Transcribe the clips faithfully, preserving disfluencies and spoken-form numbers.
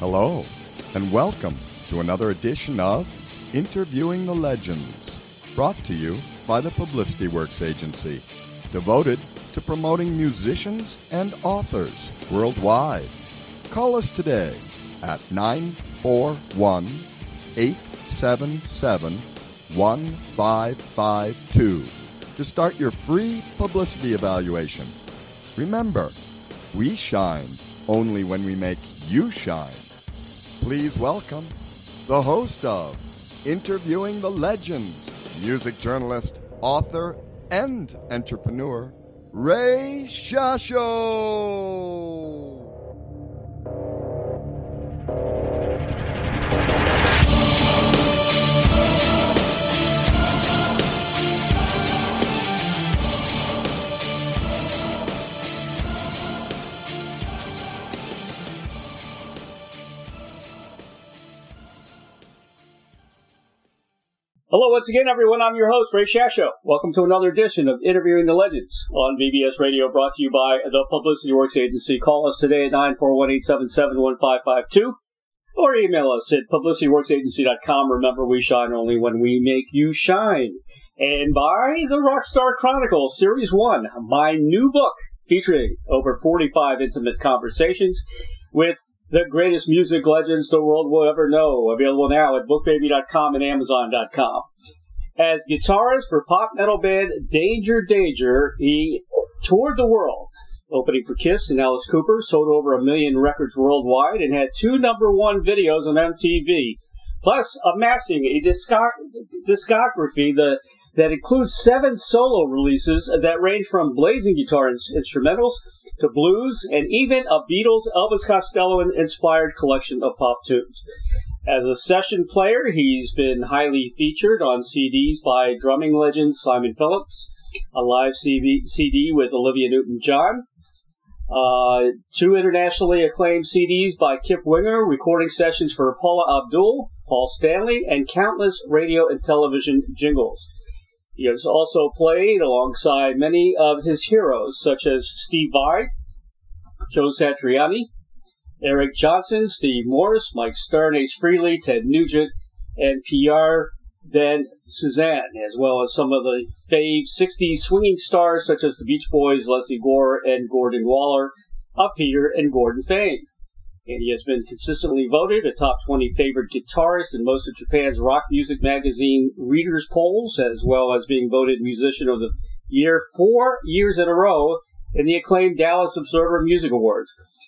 Hello, and welcome to another edition of Interviewing the Legends, brought to you by the Publicity Works Agency, devoted to promoting musicians and authors worldwide. Call us today at nine four one, eight seven seven, one five five two to start your free publicity evaluation. Remember, we shine only when we make you shine. Please welcome the host of Interviewing the Legends, music journalist, author, and entrepreneur, Ray Shasho. Hello once again, everyone. I'm your host, Ray Shasho. Welcome to another edition of Interviewing the Legends on V B S Radio, brought to you by the Publicity Works Agency. Call us today at nine four one, eight seven seven, one five five two or email us at publicity works agency dot com. Remember, we shine only when we make you shine. And by the Rockstar Chronicles, Series one, my new book featuring over forty-five intimate conversations with the greatest music legends the world will ever know. Available now at book baby dot com and amazon dot com. As guitarist for pop metal band Danger Danger, he toured the world, opening for Kiss and Alice Cooper, sold over a million records worldwide, and had two number one videos on M T V, plus amassing a discog- discography that, that includes seven solo releases that range from blazing guitar in- instrumentals to blues, and even a Beatles Elvis Costello-inspired collection of pop tunes. As a session player, he's been highly featured on C Ds by drumming legend Simon Phillips, a live C D with Olivia Newton-John, uh, two internationally acclaimed C Ds by Kip Winger, recording sessions for Paula Abdul, Paul Stanley, and countless radio and television jingles. He has also played alongside many of his heroes, such as Steve Vai, Joe Satriani, Eric Johnson, Steve Morris, Mike Stern, Ace Frehley, Ted Nugent, and Pierre Ben Suzanne, as well as some of the fave sixties swinging stars, such as the Beach Boys, Leslie Gore, and Gordon Waller, of Peter and Gordon fame. And he has been consistently voted a top twenty favorite guitarist in most of Japan's rock music magazine readers' polls, as well as being voted Musician of the Year four years in a row in the acclaimed Dallas Observer Music Awards.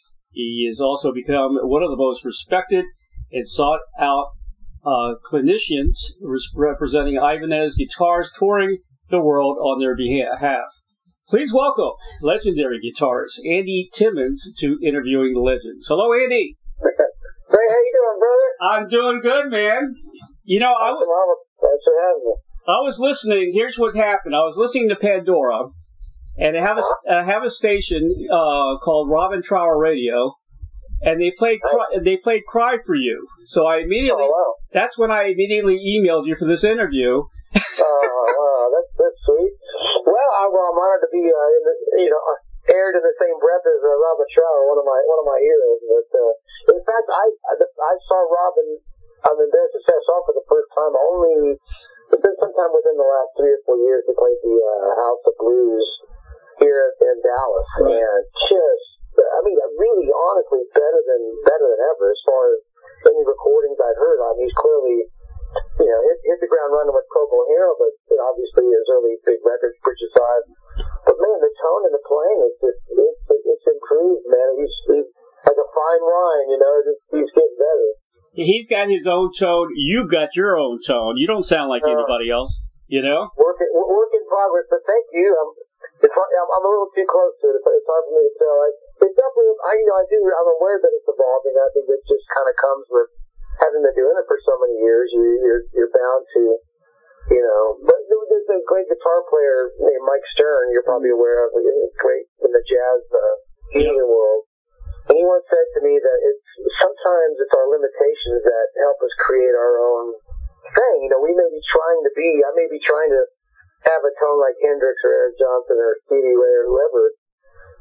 He has also become one of the most respected and sought-out uh, clinicians representing Ibanez Guitars, touring the world on their behalf. Please welcome legendary guitarist Andy Timmons to Interviewing the Legends. Hello, Andy. Hey, how you doing, brother? I'm doing good, man. You know, I, w- Thanks for having me. I was listening. Here's what happened. I was listening to Pandora, and they have a, uh, have a station uh, called Robin Trower Radio, and they played cry, they played "Cry for You." So I immediately, oh, wow. that's when I immediately emailed you for this interview. Oh, wow, that's that's sweet. Well, I, well, I'm honored to be, uh, in the, you know, aired in the same breath as uh, Robin Trower, one of my one of my heroes. But uh, in fact, I I saw Robin. I'm embarrassed to say I saw for the first time only. It's been sometime within the last three or four years. He played the uh, House of Blues here in Dallas, right. And just, I mean, really, honestly, better than better than ever as far as any recordings I've heard on. He's clearly, you know, hit, hit the ground running with Procol Harum, but you know, obviously his early big records, Bridge Aside. But man, the tone and the playing, it's just, it's, it's improved, man. He's, he's like a fine wine, you know, just, he's getting better. He's got his own tone. You've got your own tone. You don't sound like uh, anybody else, you know? Work, work in progress, but thank you. I'm, it's, I'm, I'm a little too close to it. It's hard for me to tell. Like, it's definitely, I, you know, I do, I'm aware that it's evolving. I think it just kind of comes with having been doing it for so many years. You, you're, you're bound to, you know. But there's a great guitar player named Mike Stern. You're probably aware of. He's great in the jazz uh, fusion yep. world. And he once said to me that it's sometimes it's our limitations that help us create our own thing. You know, we may be trying to be, I may be trying to have a tone like Hendrix or Eric Johnson or Stevie Ray or whoever,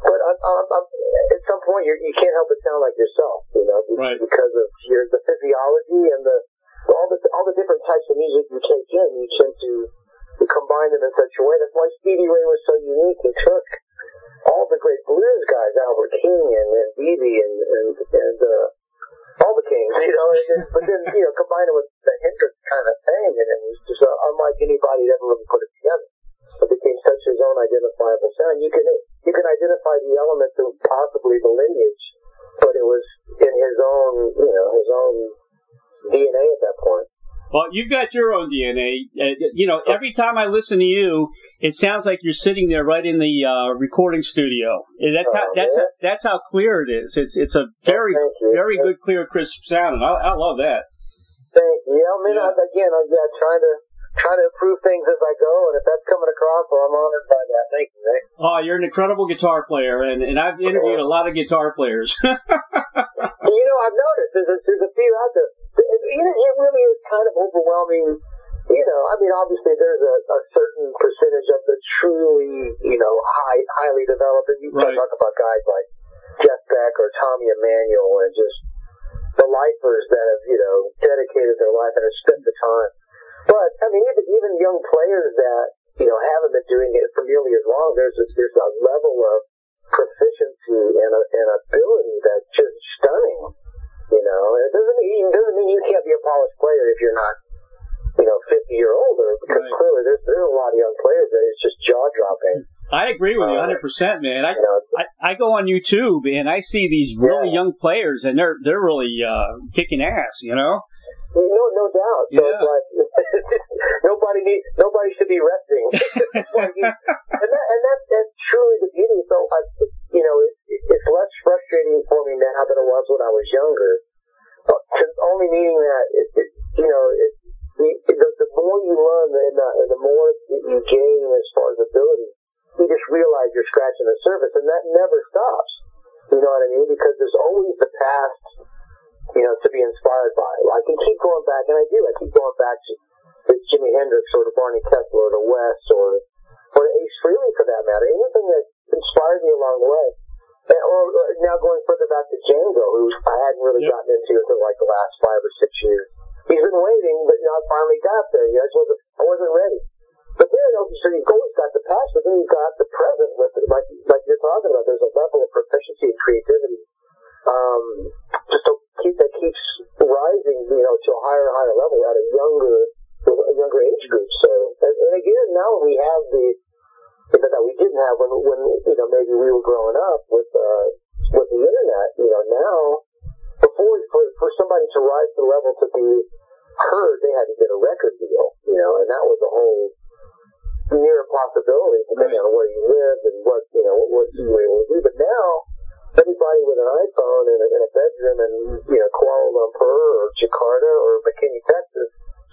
but I'm, I'm, I'm, at some point you you can't help but sound like yourself, you know, right. because of your the physiology and the all the all the different types of music you take in. You tend to, to combine them in such a way. That's why Stevie Ray was so unique. He took all the great blues guys, Albert King and, and B B and and, and uh, all the Kings, you know, and then, but then you know combine it with the Hendrix kind of thing, and it was just uh, unlike anybody that ever really put it together. It became such his own identifiable sound. You can you can identify the elements of possibly the lineage, but it was in his own, you know, his own D N A at that point. Well, you've got your own D N A. Uh, you know, every time I listen to you, it sounds like you're sitting there right in the uh, recording studio. And that's how oh, that's yeah. a, that's how clear it is. It's it's a very oh, very good, clear, crisp sound, and I, I love that. Thank you. I mean, Yeah. I, again, I'm yeah, trying to trying to improve things as I go, and if that's coming across, well, I'm honored by that. Thank you, Nick. Oh, you're an incredible guitar player, and, and I've interviewed a lot of guitar players. You know, I've noticed there's a, there's a few out there. It, it, it really is kind of overwhelming. You know, I mean, obviously there's a, a certain percentage of the truly, you know, high, highly developed. And you Right. talk about guys like Jeff Beck or Tommy Emmanuel and just the lifers that have, you know, dedicated their life and have spent the time. But, I mean, even, even young players that, you know, haven't been doing it for nearly as long, there's a, there's a level of proficiency and, a, and ability that's just stunning. You know, it doesn't mean, it doesn't mean you can't be a polished player if you're not, you know, fifty or older, because Right. clearly there's, there's a lot of young players that it's just jaw-dropping. I agree with you one hundred percent, man. I, I I go on YouTube and I see these really Yeah. young players, and they're they're really uh, kicking ass, you know? No, no doubt. So Yeah. it's like, nobody needs, nobody should be resting. Like you, and that, and that's, that's truly the beauty. So, I, you know, it, it's less frustrating for me now than it was when I was younger. Uh, only meaning that, it, it, you know, it, the, the, the more you learn and the, and the more you gain as far as ability, you just realize you're scratching the surface, and that never stops. You know what I mean? Because there's always the past, you know, to be inspired by. I can keep going back, and I do. I keep going back to, to Jimi Hendrix or to Barney Kessler or to Wes or, or to Ace Frehley for that matter. Anything that inspired me along the way. And, or, or now going further back to Django, who I hadn't really Yep. gotten into until like the last five or six years. He's been waiting, but you know, I finally got there. You know, I just wasn't, I wasn't ready. But then, you know, so you've always got the past, but then you've got the present with it, like, like you're talking about. There's a level of proficiency and creativity, um, just to keep, that keeps rising, you know, to a higher and higher level at a younger, a younger age group. So, and, and again, now we have the, that we didn't have when, when, you know, maybe we were growing up with, uh, with the internet, you know, now, before, for, for somebody to rise to the level to be heard, they had to get a record deal, you know, and that was a whole near possibility depending on where you lived and what, you know, what you were able to do. But now, anybody with an iPhone in a, in a bedroom in, you know, Kuala Lumpur or Jakarta or McKinney, Texas,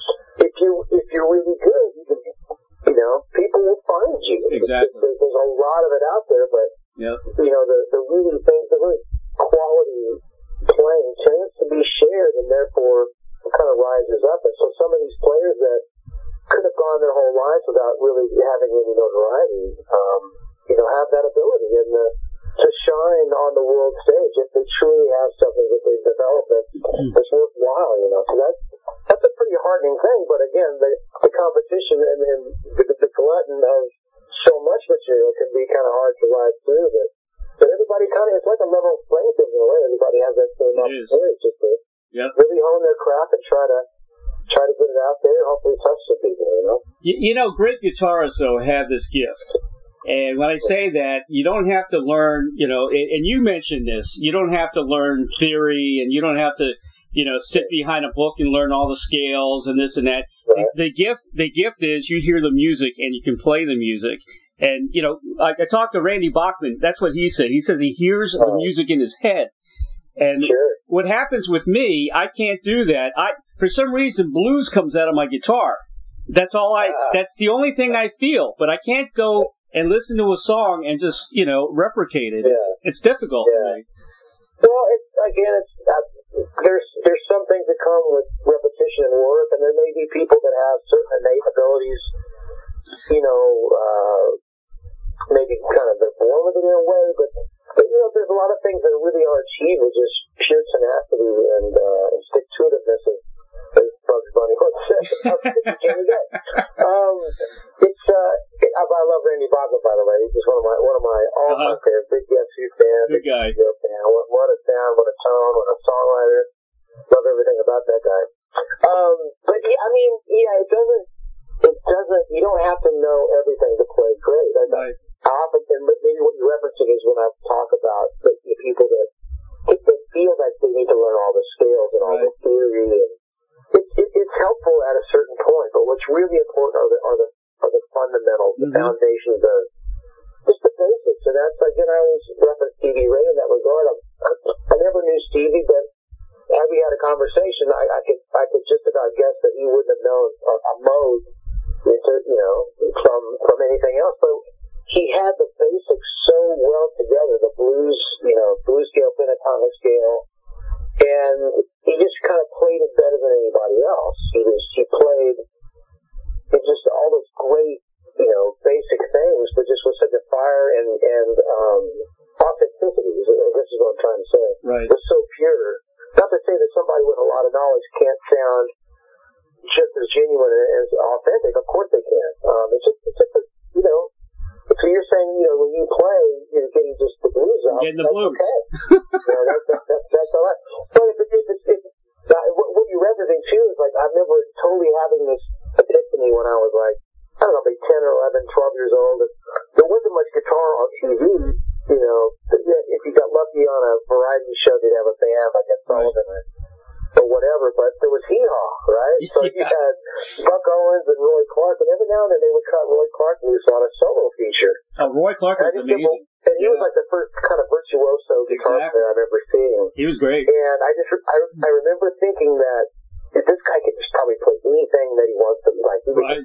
if you, if you're really good, you can, you know, people will find you. Exactly. There's, there's a lot of it out there, but, Yep. you know, the, the really things, the really quality playing tends to be shared, and therefore it kind of rises up. And so some of these players that could have gone their whole lives without really having any notoriety, um, you know, have that ability and uh, to shine on the world stage if they truly have something that they've developed that's, that's worthwhile, you know. So that's, that's a pretty heartening thing, but again, the, the competition and, and the, the glutton of so much material can be kind of hard to ride through, but, but everybody kind of, it's like a level playing field in a way. Everybody has that same opportunity just to Yep. really hone their craft and try to try to get it out there and hopefully touch some people, you know? You, you know, great guitarists, though, have this gift. And when I say that, you don't have to learn, you know, and, and you mentioned this, you don't have to learn theory and you don't have to, you know, sit behind a book and learn all the scales and this and that. Right. The, the gift, the gift is you hear the music and you can play the music. And, you know, I, I talked to Randy Bachman. That's what he said. He says he hears the music in his head. And Sure. what happens with me, I can't do that. I, for some reason, blues comes out of my guitar. That's all I, that's the only thing I feel. But I can't go and listen to a song and just, you know, replicate it. Yeah. It's, it's difficult Yeah. for me. Well, it's, again, it's, uh, there's there's some things that come with repetition and work, and there may be people that have certain innate abilities, you know, uh, maybe kind of they're born with it in a way, but Steve was just pure tenacity and, uh, and stick-to-itiveness, as, as Bugs Bunny would say. How stick you can get. Um, it's, uh, it, I, I love Randy Bogman, by the way. He's just one of my, one of my all-time uh-huh. favorites. Big Yes You fan. Good guy. Fan. What, what a sound, what a tone, what a songwriter. Love everything about that guy. Um, but yeah, I mean, yeah, it doesn't, it doesn't, you don't have to know everything to play great. I, right. I often, and maybe what you're referencing is when I talk about the, the people that, that feel like they need to learn all the scales and all right. the theory, and it, it, it's helpful at a certain point, but what's really important are the, are the, are the fundamentals, the mm-hmm. foundations, the, just the basics. And that's, again, I always reference Stevie Ray in that regard. I, I never knew Stevie, but as we had a conversation, I, I could I could just about guess that he wouldn't have known a, a mode into, you know, from from anything else. But he had the basics so well together, the blues, you know, blues scale, pentatonic scale, and he just kind of played it better than anybody else. He was he played it just all those great, you know, basic things, but just with such a fire and and um, authenticity. I guess is what I'm trying to say. Right. It was so pure. Not to say that somebody with a lot of knowledge can't sound just as genuine and as authentic. Of course they can. Um, it's just, it's just a, you know, so you're saying, you know, when you play, you're getting just the blues out. Getting the blues. Okay. you know, that, that, that, that's all right. But if, if, if, if, uh, what, what you're referencing too is like, I remember totally having this epiphany when I was like, I don't know, maybe ten or eleven, twelve years old. And there wasn't much guitar on T V. You know, if you got lucky on a variety show, they'd have a band like Ed Sullivan or, or whatever, but there was Hee Haw, right? So yeah. you had Buck Owens and Roy Clark, and every now and then they would cut Roy Clark loose on a solo feature. Oh, Roy Clark was amazing. And he yeah. was like the first kind of virtuoso guitar exactly. player I've ever seen. He was great. And I just, I, I remember thinking that if this guy could just probably play anything that he wants to, like, he right.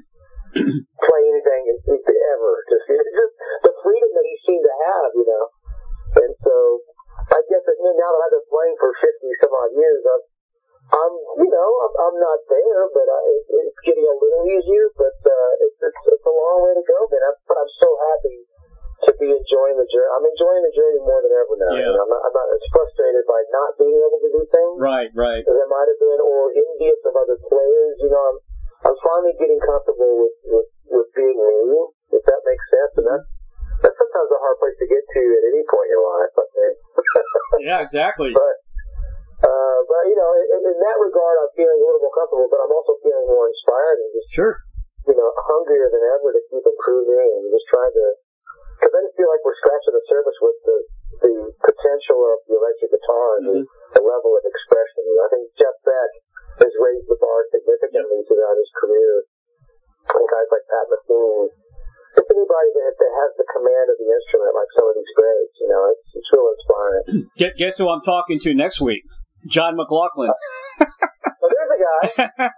play anything ever. Just, just the freedom that he seemed to have, you know. And so, I guess that now that I've been playing for fifty some odd years, I'm, I'm you know, I'm, I'm not there, but I, it, it's getting a little easier. But uh, it's, it's it's a long way to go, man. I'm, but I'm so happy to be enjoying the journey. I'm enjoying the journey more than ever now. Yeah. I'm not, I'm not as frustrated by not being able to do things, right, right, as I might have been, or envious of other players. You know, I'm I'm finally getting comfortable with with, with being me, if that makes sense, and that's. That's sometimes a hard place to get to at any point in your life, I think. yeah, exactly. But, uh, but you know, in, in that regard, I'm feeling a little more comfortable, but I'm also feeling more inspired and just, sure. you know, hungrier than ever to keep improving and just trying to, because I just feel like we're scratching the surface with the, the potential of the electric guitar and mm-hmm. the, the level of expression. You know, I think Jeff Beck has raised the bar significantly yep. throughout his career. And guys like Pat Metheny. It's anybody that, that has the command of the instrument, like some of these greats, you know, it's, it's real inspiring. Guess, guess who I'm talking to next week? John McLaughlin. Well, there's a guy.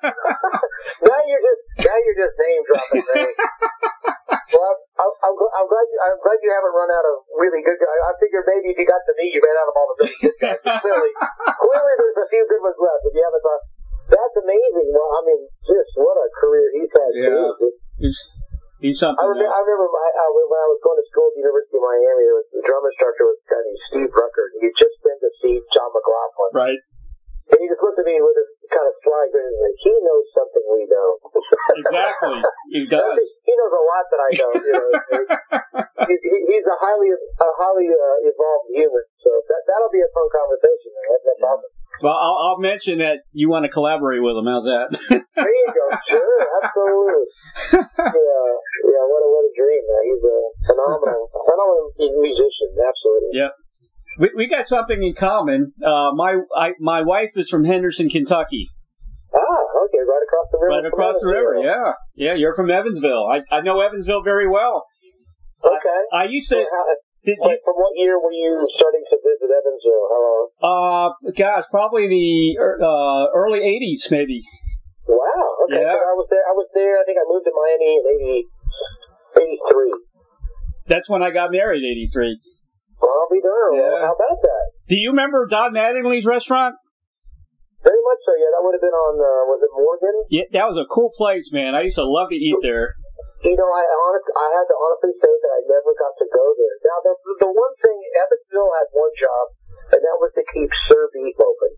now you're just now you're just name dropping, Ray. Well, I'm, I'm, I'm glad you I'm glad you haven't run out of really good guys. I figure maybe if you got to me, you ran out of all the really good guys. But clearly, clearly, there's a few good ones left. If you haven't thought, that's amazing. Well, I mean, just what a career he's had. Yeah. He's, He's something I remember, I remember my, uh, when I was going to school at the University of Miami, there was, the drum instructor was a guy named Steve Ruckert. He had just been to see John McLaughlin. Right. And he just looked at me with this kind of sly grin and said, he knows something we don't. Exactly. He does. He knows a lot that I don't. You know, he, he, he's a highly, a highly uh, evolved human. So that, that'll be a fun conversation. Man. That's, that's awesome. Well, I'll, I'll mention that you want to collaborate with him. How's that? There you go. Sure, absolutely. Yeah, yeah. What a what a dream, man. He's a phenomenal, phenomenal musician. Absolutely. Yep. We we got something in common. Uh, my I, my wife is from Henderson, Kentucky. Ah, okay, right across the river. Right across the river. Yeah, yeah. You're from Evansville. I I know Evansville very well. Okay. I, I used to. So how, Did Wait, you, from what year were you starting to visit Evansville? How long? Uh, gosh, probably the uh, early eighties, maybe. Wow. Okay. Yeah. So I was there. I was there. I think I moved to Miami in eighty, eighty-three. That's when I got married. eighty-three. Well, I'll be darned. Yeah. How about that? Do you remember Don Mattingly's restaurant? Very much so. Yeah, that would have been on. Uh, was it Morgan? Yeah, that was a cool place, man. I used to love to eat there. You know, I honest, I had to honestly say that I never got to go there. Now, the, the one thing, Evansville had one job and that was to keep Sir Beef open.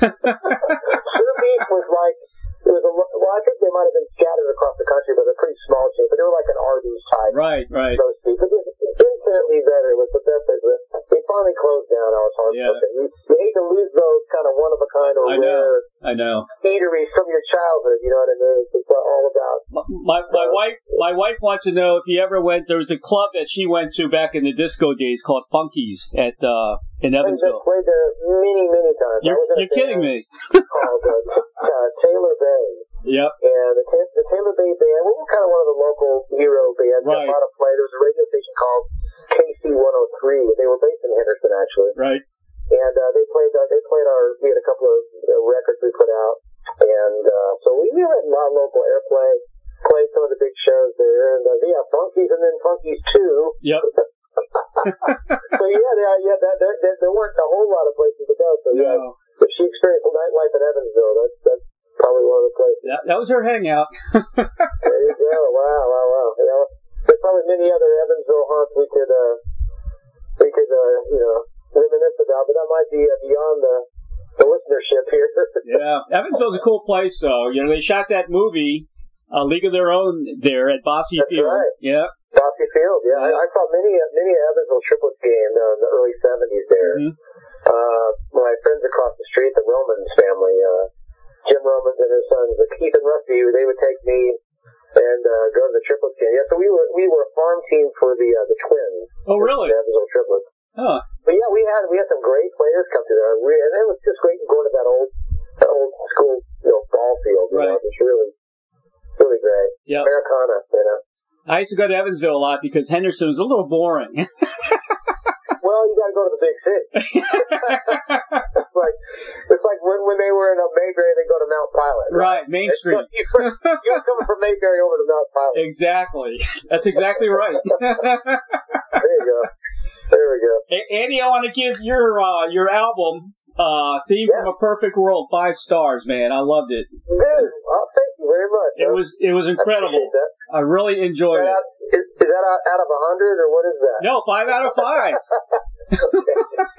Sir Beef was like, it was a, well, I think they might have been scattered across the country, but they're pretty small chains, but they were like an Arby's type. Right, right. So to speak. But it was infinitely better. It was the best business. They finally closed down. I was heartbroken. Yeah. You, you hate to lose those kind of one of a kind or I rare know. I know. eateries from your childhood. You know what I mean? It's all about. My my wife my wife wants to know if you ever went. There was a club that she went to back in the disco days called Funky's at uh, in Evansville. I played there many many times. You're, you're kidding me. Called uh, uh, Taylor Bay. Yep. And the, the Taylor Bay Band, we were kind of one of the local hero bands. Right. A lot of play. There was a radio station called K C one oh three. They were based in Henderson, actually. Right. And uh, they played. Uh, they played our. We had a couple of uh, records we put out, and uh, so we, we had a lot of local airplay. Played some of the big shows there, and uh, yeah, Funky's, and then Funky's too. Yep. So yeah, yeah, yeah. That, that, that, there weren't a whole lot of places to go. So No. yeah, if she experienced nightlife in Evansville, that's that's probably one of the places. That, that was her hangout. There you go. Wow, wow, wow. You know, there's probably many other Evansville haunts we could, uh, we could, uh, you know, reminisce about, but that might be uh, beyond the, the listenership here. Yeah, Evansville's a cool place, though. You know, they shot that movie, uh, League of Their Own, there at Bosse That's Field. right. Yeah. Bosse Field, yeah. I, I saw many, uh, many Evansville Triplets games uh, in the early seventies there. Mm-hmm. Uh, my friends across the street, the Romans family, uh, Jim Romans and his sons, uh, Keith and Rusty, they would take me and uh, go to the Triplets game. Yeah, so we were we were a farm team for the uh, the Twins. Oh, really? The Evansville Triplets. Huh. But yeah, we had we had some great players come through there. We, and it was just great going to that old that old school, you know, ball field. You Right. know, it was really really great. Yep. Americana, you know. I used to go to Evansville a lot because Henderson was a little boring. Well, you got to go to the big city. It's like it's like when when they were in uh, Mayberry, they go to Mount Pilot. Right, Main It's Street. like you were, you were coming from Mayberry over to Mount Pilot. Exactly. That's exactly right. There you go. There we go. A- Andy, I want to give your uh, your album, uh, Theme Yeah. from a Perfect World, five stars, man. I loved it. Dude, oh, thank you very much. It huh? was it was I incredible. appreciate that. I really Is enjoyed that it. out, is, is that out, out of a hundred, or what is that? No, five out of five. Okay.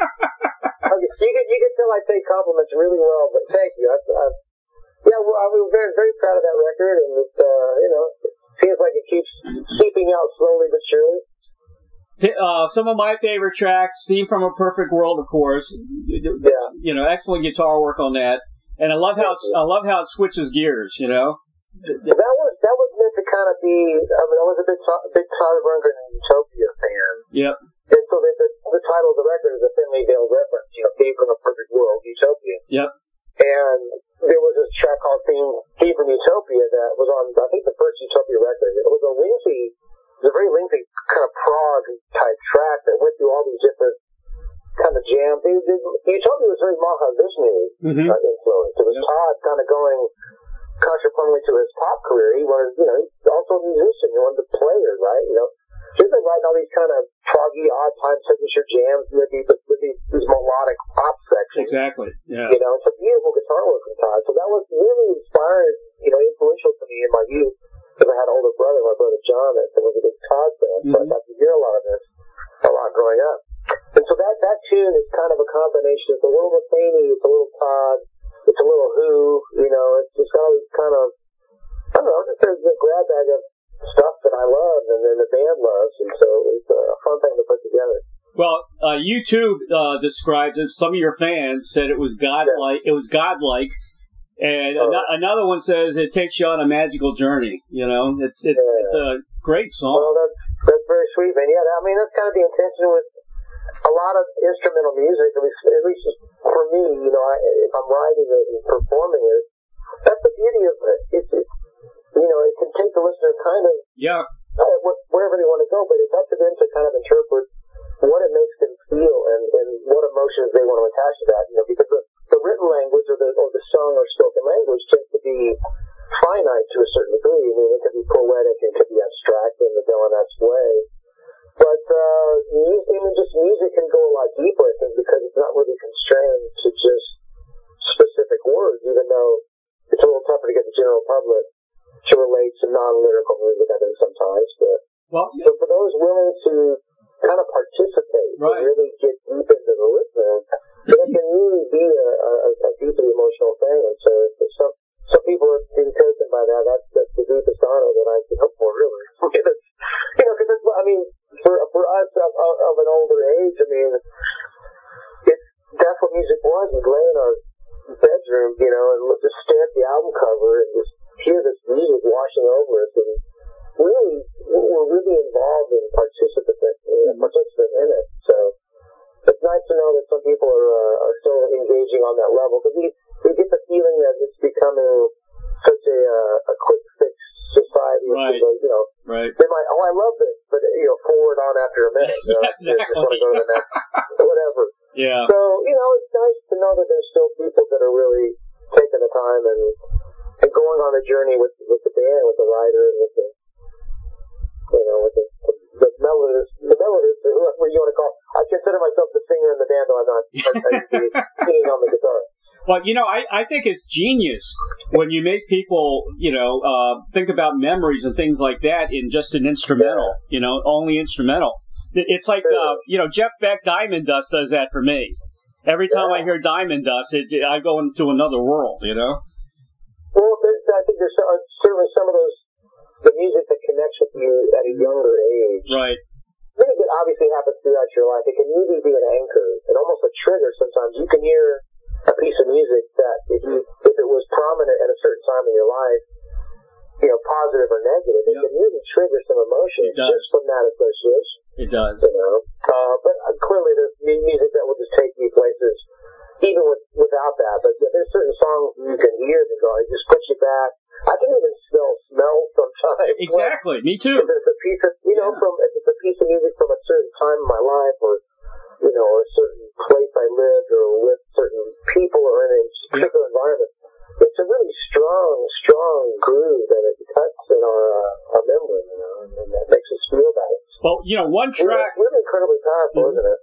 Okay, so you can you can tell I take compliments really well, but thank you. I, I, yeah, well, I was very very proud of that record, and it uh, you know seems like it keeps seeping out slowly but surely. Uh, some of my favorite tracks, Theme from a Perfect World, of course. Yeah. You know, excellent guitar work on that, and I love how it, I love how it switches gears. You know. That was that was meant to kind of be. I, mean, I was a big a big Todd Rundgren and Utopia fan, Yep. and so the, the the title of the record is a Finley Dale reference. You know, Theme from a Perfect World, Utopia. Yep. And there was this track called Theme, Theme from Utopia that was on, I think, the first Utopia record. It was a lengthy, it was a very lengthy kind of prog type track that went through all these different kind of jams. They, they, Utopia was very Mahavishnu Mm-hmm. uh, influenced. It was Yep. Todd kind of going contrapuntal to his pop career. He was, you know, he's also a musician. He wanted to play it, right? You know, he's been writing all these kind of proggy, odd time signature jams with these, with these, these melodic pop sections. Exactly. Yeah. You know, it's a beautiful guitar work from Todd. So that was really inspiring, you know, influential to me in my youth. Because I had an older brother, my brother John, that was a big Todd fan. So Mm-hmm. I got to hear a lot of this a lot growing up. And so that, that tune is kind of a combination. It's a little Mutheny, it's a little Todd, it's a little Who, you know, it's just got all these kind of, I don't know, it's a, a grab bag of stuff that I love and then the band loves. And so it's a fun thing to put together. Well, uh, YouTube uh, described it. Some of your fans said it was godlike. It was godlike, and Oh. ano- another one says it takes you on a magical journey. You know, it's it, Yeah. it's a great song. Well, that's, that's very sweet, man. Yeah, I mean, that's kind of the intention with a lot of instrumental music, at least, at least for me, you know, I, if I'm writing it and performing it, that's the beauty of it. It's, it's, you know, it can take the listener kind of Yeah, uh, wh- wherever they want to go, but it's up to them to kind of interpret what it makes them feel and, and what emotions they want to attach to that, you know, because the, the written language or the, or the sung or spoken language tends to be finite to a certain degree. I mean, it can be poetic, it can be abstract in the Dylan-esque way. But, uh, music, I mean, just music can go a lot deeper, I think, because it's not really constrained to just specific words, even though it's a little tougher to get the general public to relate to non-lyrical music, I think, sometimes. But, well, so for those willing to kind of participate, Right. and really get deep into the listener, but it can really be a, a, a deeply emotional thing. And so, for some some people are being taken by that. That's, that's the deepest honor that I can hope for, really. you know, because I mean, for for us of, of, of an older age, I mean, it's that's what music was. We'd lay in our bedroom, you know, and we'd just stare at the album cover and just hear this music washing over us, and really, we're really involved and participant, uh, participant in it. So it's nice to know that some people are uh, are still engaging on that level, because we we get the feeling that it's becoming such a uh, a quick fix society. Right. So, you know, right. They might, oh, I love this, but you know, forward on after a minute. You know, yeah, exactly. Just want to go to the next, whatever. Yeah. So you know, it's nice to know that there's still people that are really taking the time and and going on a journey with with the band, with the writer, and with the you know, with the the melodist, the melodist, or whoever you want to call. I consider myself the singer in the band, though I'm not singing on the guitar. Well, you know, I, I think it's genius when you make people, you know, uh, think about memories and things like that in just an instrumental, you know, only instrumental. It's like, uh, you know, Jeff Beck, Diamond Dust does that for me. Every time yeah. I hear Diamond Dust, it, I go into another world, you know? Well, I think there's certainly some of those, the music that connects with you at a younger age. Right. I think it obviously happens throughout your life. It can really be an anchor and almost a trigger sometimes. You can hear a piece of music that if you if it was prominent at a certain time in your life, you know, positive or negative, yep. it can really trigger some emotion just from that association. It does. You know, uh, but uh, clearly there's music that will just take you places even with without that. But yeah, there's certain songs you can hear that go, it just puts you back. I can even still smell sometimes. Exactly, me too. If it's a piece of, you know, yeah. from if it's a piece of music from a certain time in my life, or you know, or a certain place I lived, or with certain people, or in a particular yeah. environment, it's a really strong, strong groove that it cuts in our uh, our memory, you know, and, and that makes us feel that. Well, you know, one track. We're, we're incredibly powerful, mm-hmm. isn't it?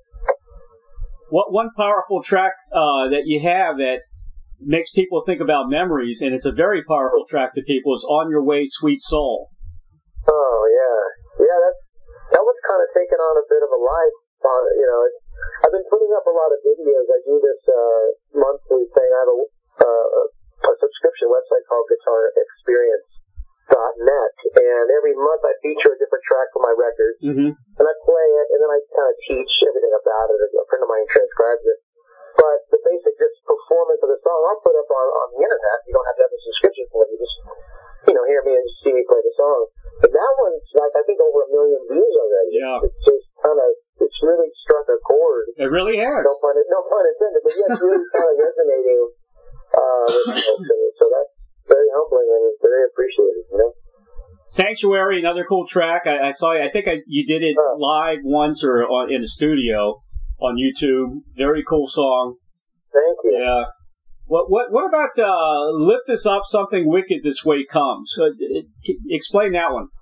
What one powerful track uh, that you have that makes people think about memories, and it's a very powerful track to people, is On Your Way, Sweet Soul. Oh, yeah. Yeah, that's, that was kind of taken on a bit of a life. On, you know, it's, I've been putting up a lot of videos. I do this uh, monthly thing. I have a, uh, a subscription website called guitar experience dot net, and every month I feature a different track from my records, mm-hmm. and I play it, and then I kind of teach everything about it. A friend of mine transcribes it. But the basic just performance of the song I'll put up on, on the internet. You don't have to have a subscription for it. You just, you know, hear me and see me play the song. But that one's like, I think, over a million views already. Yeah. It's just kind of, it's really struck a chord. It really has. No pun, no pun intended. But yeah, it's really kind of resonating uh, with folks. And so that's very humbling and very appreciated, you know. Sanctuary, another cool track. I, I saw you. I think I, you did it uh, live once or on, in a studio on YouTube. Very cool song. Thank you. Yeah. What what what about uh, Lift Us Up, Something Wicked This Way Comes? Uh, it, it, explain that one.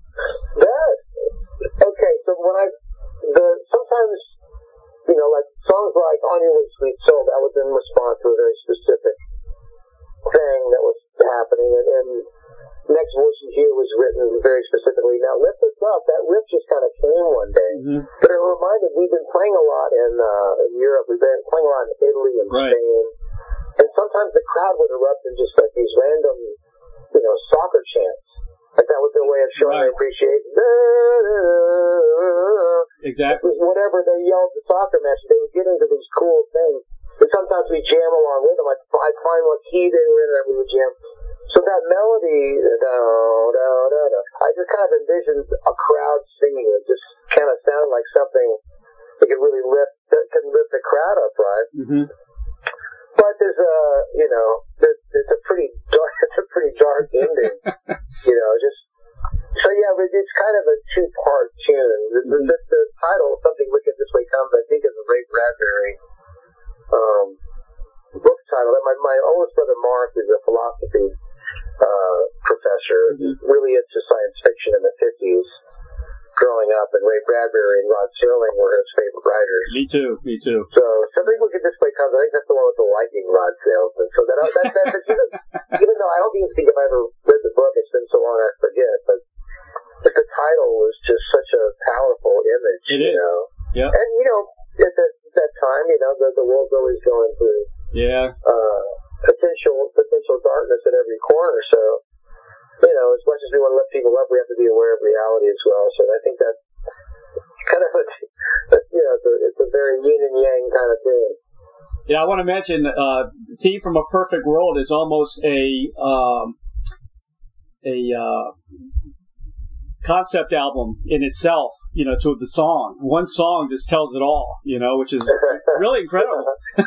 That okay. So when I the sometimes you know like songs like On Your Way, Sweet Soul, that was in response to a very specific thing that was happening, and, and Next Voice You Hear was written very specifically. Now, Lift Us Up, that riff just kind of came one day. Mm-hmm. But it reminded, we've been playing a lot in, uh, in Europe. We've been playing a lot in Italy and right. Spain. And sometimes the crowd would erupt in just like these random, you know, soccer chants. Like that was their way of showing right. their appreciation. Exactly. Whatever they yelled the soccer match, they would get into these cool things. And sometimes we jam along with them. I'd, I'd find what key they were in and we would jam. So that melody, da, da, da, da, I just kind of envisioned a crowd singing it. Just kind of sounded like something that could really lift, that could lift the crowd up, right? Mm-hmm. But there's a, you know, there's, there's a pretty dark, it's a pretty dark ending. You know, just so yeah, but it's kind of a two-part tune. The, mm-hmm. the, the title, Something Wicked This Way Comes, I think is a Ray Bradbury um, book title. My my oldest brother Mark is a philosophy Uh, professor, mm-hmm. really into science fiction in the fifties growing up, and Ray Bradbury and Rod Serling were his favorite writers. Me too, me too. So, Something Wicked This Way Comes, I think that's the one with the lightning rod salesman. So that, that, that, that even, even though I don't even think if I ever read the book, it's been so long I forget, but, but the title was just such a powerful image, it you is. know. Yeah. And, you know, it, that, that time. You know, the, the world's always going through yeah uh, potential potential darkness at every corner. So, you know, as much as we want to lift people up, we have to be aware of reality as well. So I think that's kind of a, you know, it's a, it's a very yin and yang kind of thing. Yeah, I want to mention uh, "Theme from a Perfect World" is almost a um, a uh, concept album in itself. You know, to the song, one song just tells it all. You know, which is really incredible.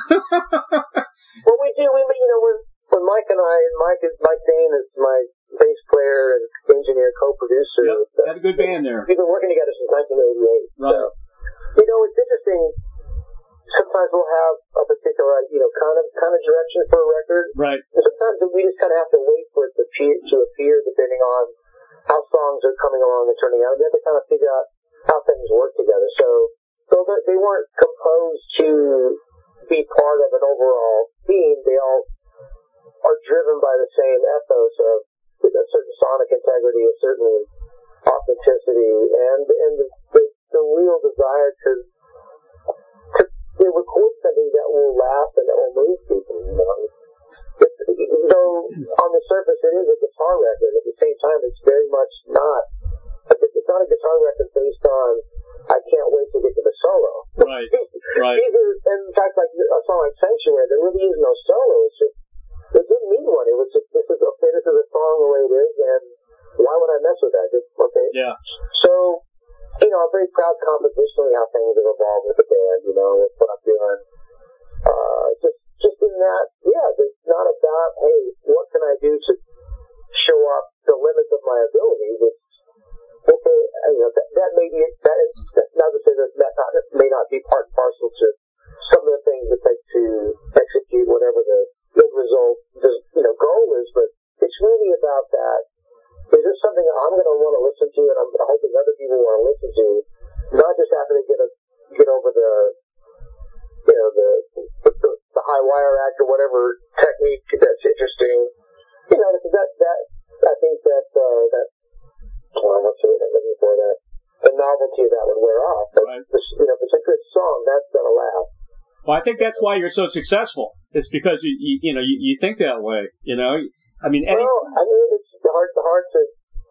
Well, we do. We, you know, when when Mike and I, Mike is Mike Dane is my bass player and engineer, co-producer. Yep, uh, had a good band there. We've been working together since nineteen eighty-eight. Right. So, you know, it's interesting. Sometimes we'll have a particular, you know, kind of kind of direction for a record. Right. And sometimes we just kind of have to wait for it to appear, to appear depending on how songs are coming along and turning out. We have to kind of figure out how things work together. So, so they weren't composed to be part of an overall theme. They all are driven by the same ethos of a certain sonic integrity, a certain authenticity, and and the, the, the real desire to to record something that will last and that will move people. You know, it's, though on the surface it is a guitar record, at the same time it's very much not. It's not a guitar record based on I can't wait to get to the solo. Right. Right. Either, in fact, like a song like Sanctuary, there really is no solo. It's just it didn't need one. It was just this is okay. This is a song the way it is, and why would I mess with that? Just, okay. Yeah. So. You know, I'm very proud compositionally how things have evolved with the band, you know, with what I'm doing. Uh, just, just in that, yeah, it's not about, hey, what can I do to show up the limits of my abilities? It's, okay, you know, that, that may be, that is, not to say that that not, may not be part and parcel to some of the things that take to execute whatever the end result, you know, goal is, but it's really about that. Is this something that I'm going to want to listen to, and I'm hoping other people want to listen to, not just after they get a, get over the, you know, the, the the high wire act or whatever technique that's interesting. You know, that that I think that uh, that well, what's the word I'm looking for? That the novelty of that would wear off. But right. this, you know, if it's a good song, that's going to last. Well, I think that's why you're so successful. It's because you you, you know you, you think that way. You know, I mean, any... well, I mean, it's hard, hard to,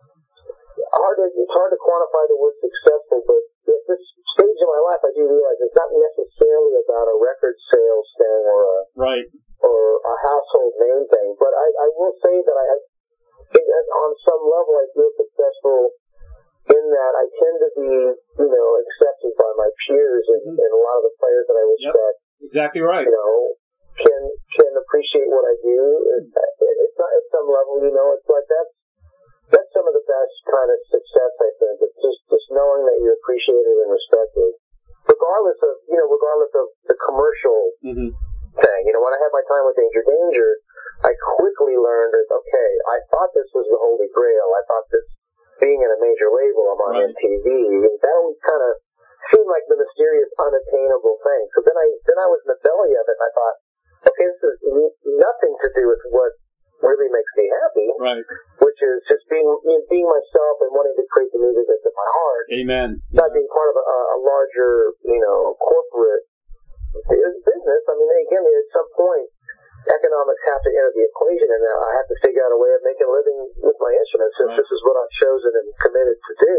hard to, it's hard to quantify the word successful, but at this stage in my life, I do realize it's not necessarily about a record sales thing or a, right. or a household name thing, but I, I will say that I, on some level, I feel successful in that I tend to be, you know, accepted by my peers and, mm-hmm. and a lot of the players that I respect. Yep. Exactly right. You know, can can appreciate what I do. It's, it's not at some level, you know. It's like that's that's some of the best kind of success, I think. It's just just knowing that you're appreciated and respected, regardless of you know, regardless of the commercial mm-hmm. thing. You know, when I had my time with Danger Danger, I quickly learned that okay, I thought this was the Holy Grail. I thought this being in a major label, I'm on right. M T V, and that always kind of seemed like the mysterious, unattainable thing. So then I then I was in the belly of it, and I thought, okay, this is nothing to do with what really makes me happy, right? Which is just being being myself and wanting to create the music that's in my heart. Amen. Not being part of a, a larger, you know, corporate business. I mean, again, at some point, economics have to enter the equation, and I have to figure out a way of making a living with my instruments, since right. this is what I've chosen and committed to do.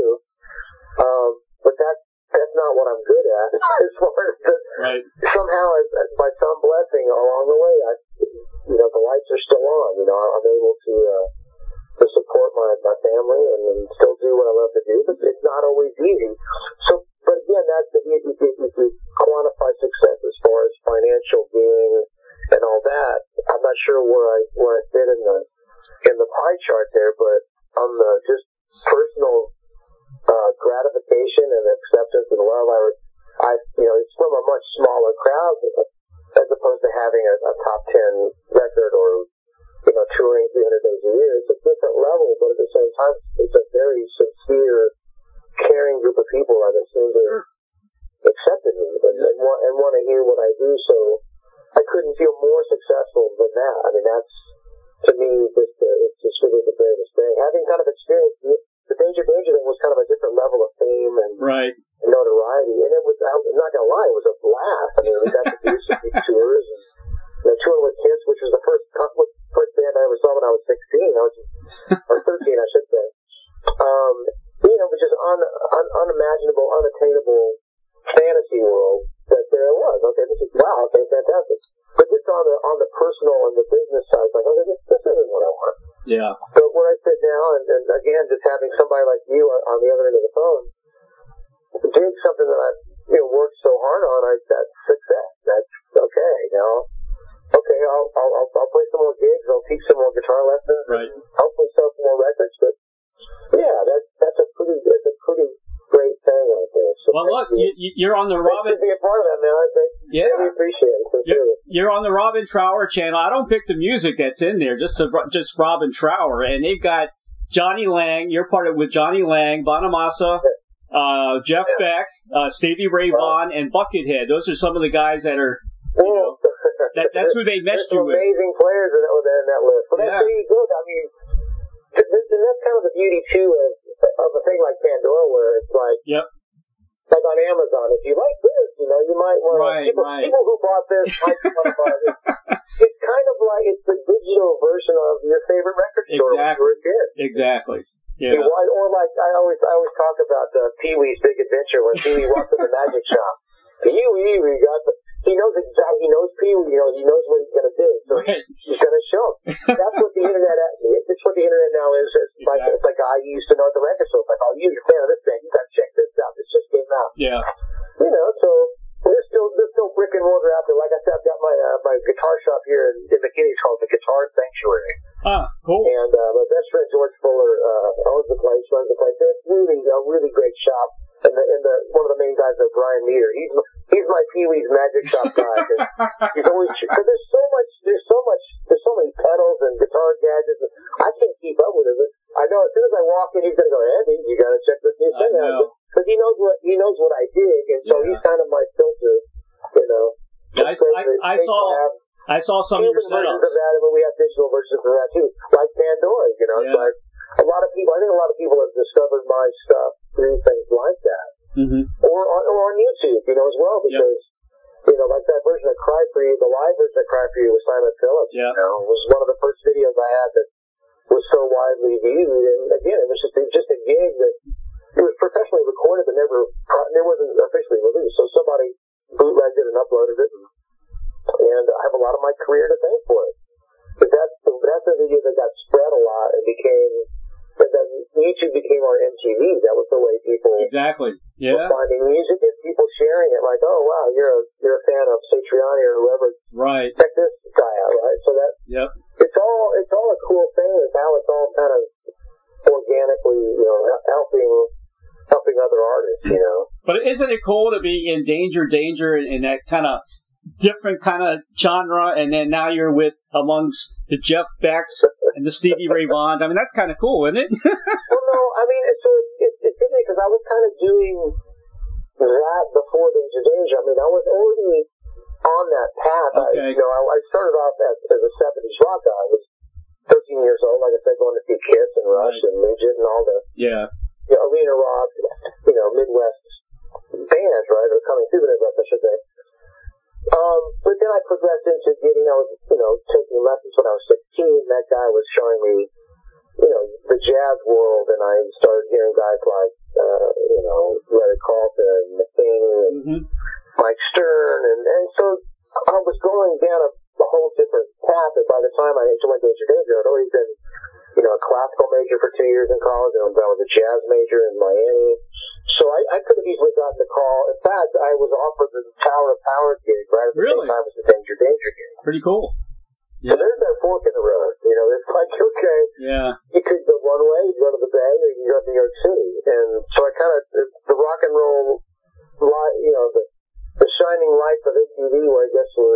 Um, but that that's not what I'm good at. As far as the, right. somehow, as, as by some blessing along the way, I, you know, the lights are still on. You know, I'm able to uh, to support my my family and, and still do what I love to do. But it's not always easy. So, but again, that's the you, you, you quantify success as far as financial gain and all that. I'm not sure where I where I fit in the in the pie chart there, but on the just personal uh, gratification and acceptance and love, I would, I you know, it's from a much smaller crowd as opposed to having a, a top ten record or you know touring three hundred days a year. It's a different level, but at the same time, it's a very sincere, caring group of people that seem to accepted me and, and, want, and want to hear what I do. So I couldn't feel more successful than that. I mean, that's, to me, just, uh, it's just really the greatest thing. Having kind of experienced the, the Danger Danger thing was kind of a different level of fame and right. notoriety. And it was, I'm not going to lie, it was a blast. I mean, it was when I was sixteen. I was, or thirteen, I should say. Um, you know, which is un, un, unimaginable, unattainable fantasy world that there was. Okay, this is, wow, okay, fantastic. But just on the on the personal and the business side, like, okay, this, this isn't what I want. Yeah. But where I sit now, and, and again, just having somebody like you on, on the other end of the phone, doing something that I've you know worked so hard on, I, that's success. That's okay. Now, okay, I'll, I'll I'll I'll play some more gigs. I'll teach some more guitar lessons. Right. And hopefully sell some more records. But yeah, that's that's a pretty that's a pretty great thing right there. So well, look, you, you're on the Robin. To be a part of that, man. I yeah. really appreciate it. You're, you're on the Robin Trower channel. I don't pick the music that's in there, just to, just Robin Trower, and they've got Johnny Lang. You're part of with Johnny Lang, Bonamassa, uh, Jeff yeah. Beck, uh, Stevie Ray Vaughan, and Buckethead. Those are some of the guys that are. You know, that, that's who they meshed you with. Amazing players in that, in that list. Well, that's yeah. pretty good. I mean, th- th- and that's kind of the beauty too of, of a thing like Pandora, where it's like, yep. like on Amazon, if you like this, you know, you might want right, people, right. people who bought this might want to buy this. It's kind of like it's the digital version of your favorite record store exactly. when you were a kid. Exactly. Yeah. You know, or like I always, I always talk about uh, Pee Wee's Big Adventure when Pee Wee walks in the magic shop. Pee Wee, we got the. He knows exactly. He knows Pee Wee. You know, he knows what he's going to do. So right. he's going to show him. That's what the internet. It's what the internet now is. It's exactly. like it's like I used to know at the record store. It's like, oh, you, you're a fan of this band. You got to check this out. This just came out. Yeah. You know, so there's still there's still brick and mortar out there. Like I said, I've got my uh, my guitar shop here in, in McKinney. It's called the Guitar Sanctuary. Ah, cool. And uh, my best friend George Fuller uh, owns the place, runs the place. It's really a really great shop. And the, and the one of the main guys is Brian Meter. He's he's my Pee Wee's Magic Shop guy. He's always because there's so much there's so much there's so many pedals and guitar gadgets. And I can't keep up with it. But I know as soon as I walk in, he's gonna go, Andy, you gotta check this new thing out. Because he knows what he knows what I dig, and so yeah. he's kind of my filter. You know. Yeah, I, I, I saw I saw some of your setups. Versions of that, and we have digital versions of that too, like Pandora. You know, yeah. it's like a lot of people. I think a lot of people have discovered my stuff through things like that, mm-hmm. or, or or on YouTube, you know, as well, because yep. you know, like that version of Cry For You, the live version of Cry For You with Simon Phillips, yeah. you know, was one of the first videos I had that was so widely viewed, and again, it was just just a gig that it was professionally recorded, but never it wasn't officially released. So somebody bootlegged it and uploaded it, and, and I have a lot of my career to thank for it. But that's the, that's the video that got spread a lot and became. But then YouTube became our M T V. That was the way people exactly yeah were finding music and people sharing it. Like, oh wow, you're a you're a fan of Satriani or whoever. Right. Check this guy out. Right. So that yep. It's all it's all a cool thing. Is how it's all kind of organically, you know, helping helping other artists. You know. But isn't it cool to be in Danger Danger in, in that kind of different kind of genre, and then now you're with amongst the Jeff Becks and the Stevie Ray Vaughan. I mean, that's kind of cool, isn't it? Well, no, I mean, it's it's it's interesting because I was kind of doing that before Danger Danger. I mean, I was already on that path. Okay. I, you know, I, I started off as, as a seventies rock guy. I was thirteen years old, like I said, going to see Kiss and Rush right. and Midget and all the yeah, you know, arena rock, you know, Midwest bands, right, or coming through the Midwest, I should say. Um, but then I progressed into getting, I was, you know, taking lessons when I was sixteen. That guy was showing me, you know, the jazz world, and I started hearing guys like, uh, you know, Larry Carlton, Metheny, and mm-hmm. Mike Stern, and, and so I was going down a, a whole different path, and by the time I joined Danger Danger, I'd already been, you know, a classical major for two years in college, and I was a jazz major in Miami. So I, I could have easily gotten the call. In fact, I was offered the Tower of Power gig right at the really? same time as the Danger Danger gig. Pretty cool. Yeah. So there's that fork in the road. You know, it's like, okay, yeah. you could go one way, you go to the Bay, or you can go to New York City. And so I kind of, the rock and roll, light, you know, the, the shining lights of M T V, where I guess were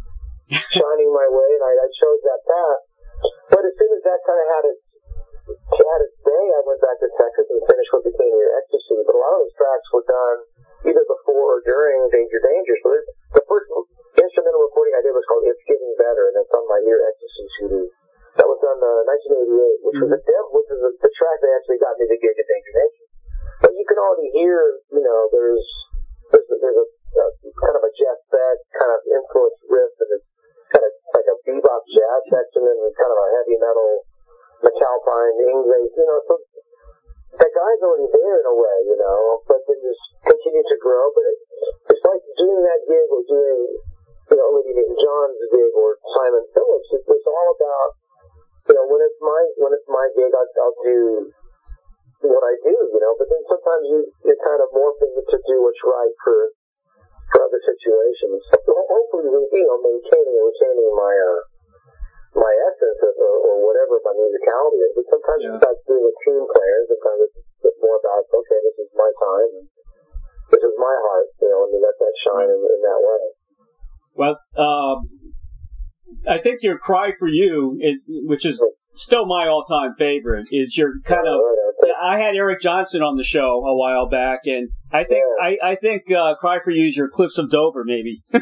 shining my way, and I, I chose that path. But as soon as that kind of had its had its day, I went back to Texas and finished what became Near Ecstasy. But a lot of those tracks were done either before or during Danger Danger. So the first instrumental recording I did was called It's Getting Better, and it's on my Near Ecstasy C D. That was done in uh, nineteen eighty-eight, which mm-hmm. was a demo, which was a, the track that actually got me the gig at Danger Danger. But you can already hear, you know, there's there's, there's a, a kind of a Jeff Beck kind of influence riff, and it's kind of like a bebop jazz jazz section and kind of a heavy metal McAlpine, Ingve, you know, so that guy's already there in a way, you know, but then just continue to grow. But it, it's like doing that gig or doing, you know, Olivia Newton-John's gig or Simon Phillips. It, it's all about, you know, when it's my when it's my gig, I'll, I'll do what I do, you know. But then sometimes you you're kind of morphing to do what's right for for other situations. So hopefully, you know, maintaining and retaining my uh, my essence of, or, or whatever my musicality is. But sometimes yeah. it's about being a team player. Sometimes it's more about, okay, this is my time, and this is my heart, you know, and let that shine in, in that way. Well, um, I think your Cry for You, it, which is still my all-time favorite, is your kind of. I had Eric Johnson on the show a while back, and I think yeah. I, I think uh, Cry for You is your Cliffs of Dover, maybe. Well,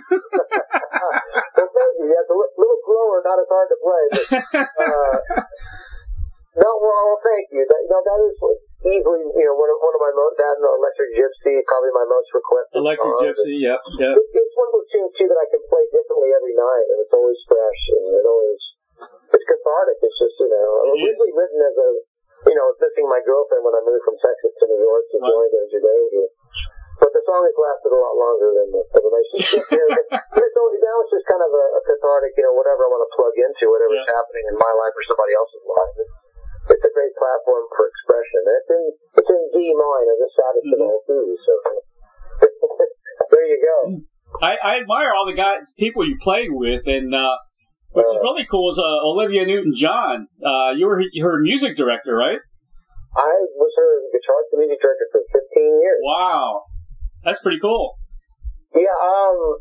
thank you. Yeah, it's a little slower, not as hard to play. But, uh, no, well, thank you. That, you know, that is easily, you know, one of, one of my most, that and Electric Gypsy, probably my most requested Electric songs. Gypsy, yep, yep. It, it's one of those tunes, too, that I can play differently every night, and it's always fresh, and it always, it's cathartic. It's just, you know, it originally is. Written as a, you know, missing my girlfriend when I moved from Texas to New York to join Danger Danger. But the song has lasted a lot longer than the, the relationship. It's always, now it's just kind of a, a cathartic, you know, whatever I want to plug into, whatever's yeah. happening in my life or somebody else's life. It's, it's a great platform for expression. It's in it's in D minor, the saddest mm-hmm. of all keys. So there you go. I, I admire all the guys, people you played with, and uh, which uh, is really cool is uh, Olivia Newton-John. Uh, you were her music director, right? I was her guitar music director for fifteen years. Wow. That's pretty cool. Yeah, um,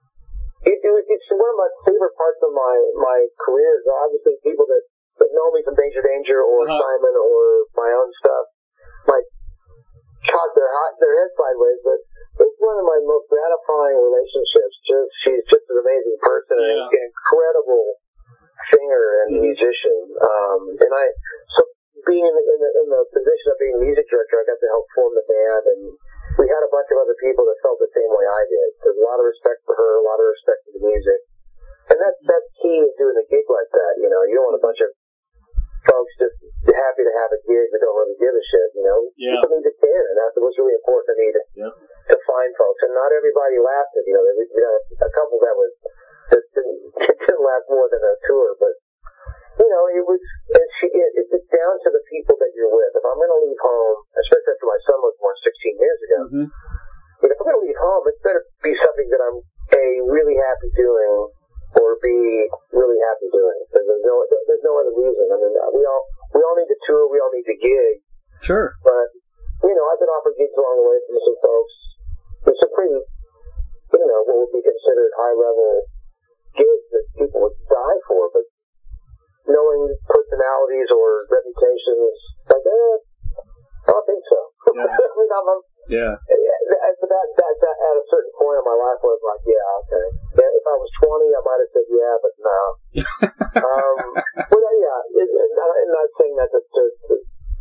it, it, it's one of my favorite parts of my, my career. Is obviously people that, that know me from Danger Danger or uh-huh. Simon or my own stuff might cock their, their head sideways, but it's one of my most gratifying relationships. Just She's just an amazing person yeah. and an incredible singer and mm-hmm. musician. Um, and I, so being in the, in the, in the position of being music director, I got to help form the band, and we had a bunch of other people that felt the same way I did. There's a lot of respect for her, a lot of respect for the music. And that's, that's key in doing a gig like that. You know, you don't want a bunch of folks just happy to have a gig but don't really give a shit, you know? Yeah. People need to care, and that's what's really important to me to, yeah. to find folks. And not everybody lasted, you know. There was, you know, a couple that was, that didn't, didn't last more than a tour, but, you know, it was, it's, it, it's down to the people that you're with. If I'm going to leave home, especially after my son was born sixteen years ago, mm-hmm. if I'm going to leave home, it better be something that I'm, A, really happy doing, or B, really happy doing. There's no, there's no other reason. I mean, we all, we all need to tour, we all need to gig. Sure. But, you know, I've been offered gigs along the way from some folks. It's a pretty, you know, what would be considered high-level gigs that people would die for, but knowing personalities or reputations, like, eh, I don't think so. Yeah. I mean, I'm, I'm, yeah. But that, that, that, at a certain point in my life, I was like, yeah, okay. Yeah, if I was twenty, I might have said yeah, but no. um, but uh, yeah, it, it, I'm not saying that to, to, to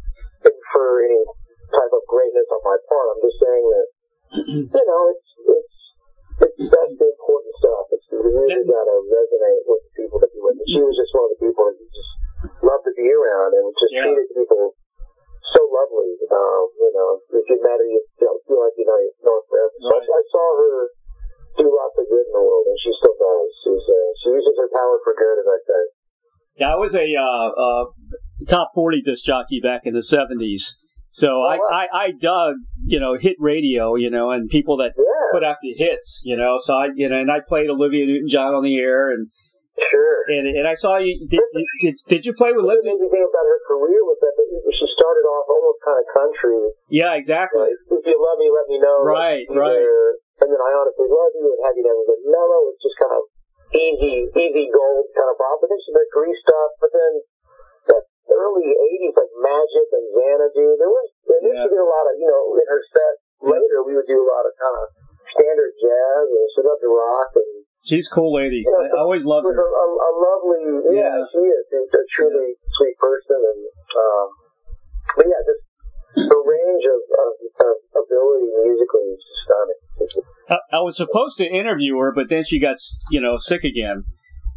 infer any type of greatness on my part. I'm just saying that, you know, it's, it's, it's that's the important stuff. It's you really got to resonate with the people that you with. She was just one of the people that you just love to be around and just yeah. treated people so lovely. Um, you know, if you met her, you feel like you know you know her forever. So right. I, I saw her do lots of good in the world, and she still does. She's, uh, she uses her power for good, as I say. Yeah, I was a uh, uh, top forty disc jockey back in the seventies. So oh, I, wow. I, I dug, you know, hit radio, you know, and people that yeah. put out the hits, you know. So I, you know, and I played Olivia Newton-John on the air, and sure. And and I saw you. Did did, did you play with Liz? The amazing thing about her career was that she started off almost kind of country. Yeah, exactly. Like, if you love me, let me know. Right, right. There. And then I honestly love you and have you never been mellow. It's just kind of easy, easy gold kind of pop. But then she did Grease stuff. But then that early eighties, like Magic and Xanadu, there was there yeah. used to be a lot of, you know, in her set later we would do a lot of kind of standard jazz, and she loved to rock. And she's a cool lady. You know, I always loved her. A, a, a lovely, yeah, yeah, she is. She's a truly sweet person, and um, but yeah, just her range of, of, of ability musically is stunning. I, I was supposed to interview her, but then she got, you know, sick again.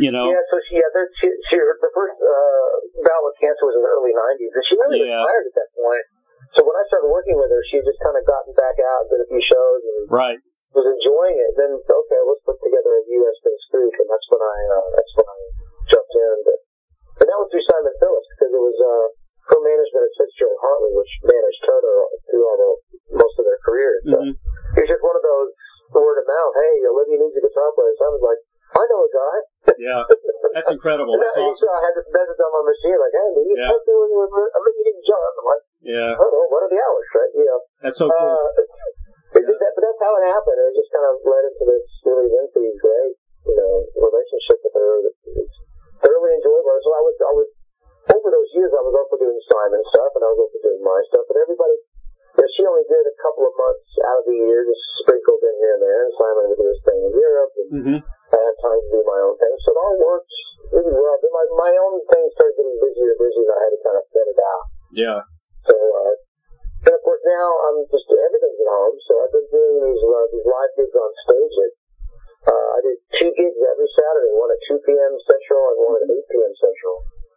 You know? Yeah, so she, yeah, there, she, she, her, the first uh, battle with cancer was in the early nineties, and she really yeah. retired at that point. So when I started working with her, she had just kind of gotten back out, did a few shows, and right. was enjoying it. Then, okay, let's put together a U S-based group, and that's when I, uh, that's when I jumped in. But, and that was through Simon Phillips, because it was uh, her management at Fitzgerald Hartley, which managed Toto through all the, most of their careers. So mm-hmm. it was just one of those word of mouth. Hey, Olivia needs a guitar player. So I was like, I know a guy. Yeah, that's incredible. That's and awesome. I had this message on my machine, like, hey, do you yeah. supposed to with, with, with, I mean, you didn't jump. I'm like, yeah. I don't know, what are the hours, right? You know. That's so cool. Uh, it, yeah. that, but that's how it happened. It just kind of led into this really lengthy, great, you know, relationship with her. That was thoroughly enjoyable. So I was, I was, over those years, I was also doing Simon stuff, and I was also doing my stuff. But everybody, you know, she only did a couple of months out of the year, just sprinkled in here and there. And Simon would do his thing in Europe, and mm-hmm. I had time to do my own thing. So it all worked really well. But my, my own thing started getting busier and busier, and I had to kind of fit it out. Yeah. So, uh, and of course now I'm just, everything's at home, so I've been doing these, uh, these live gigs on stage. At, uh, I did two gigs every Saturday, one at two p.m. Central and one at eight p.m. Central.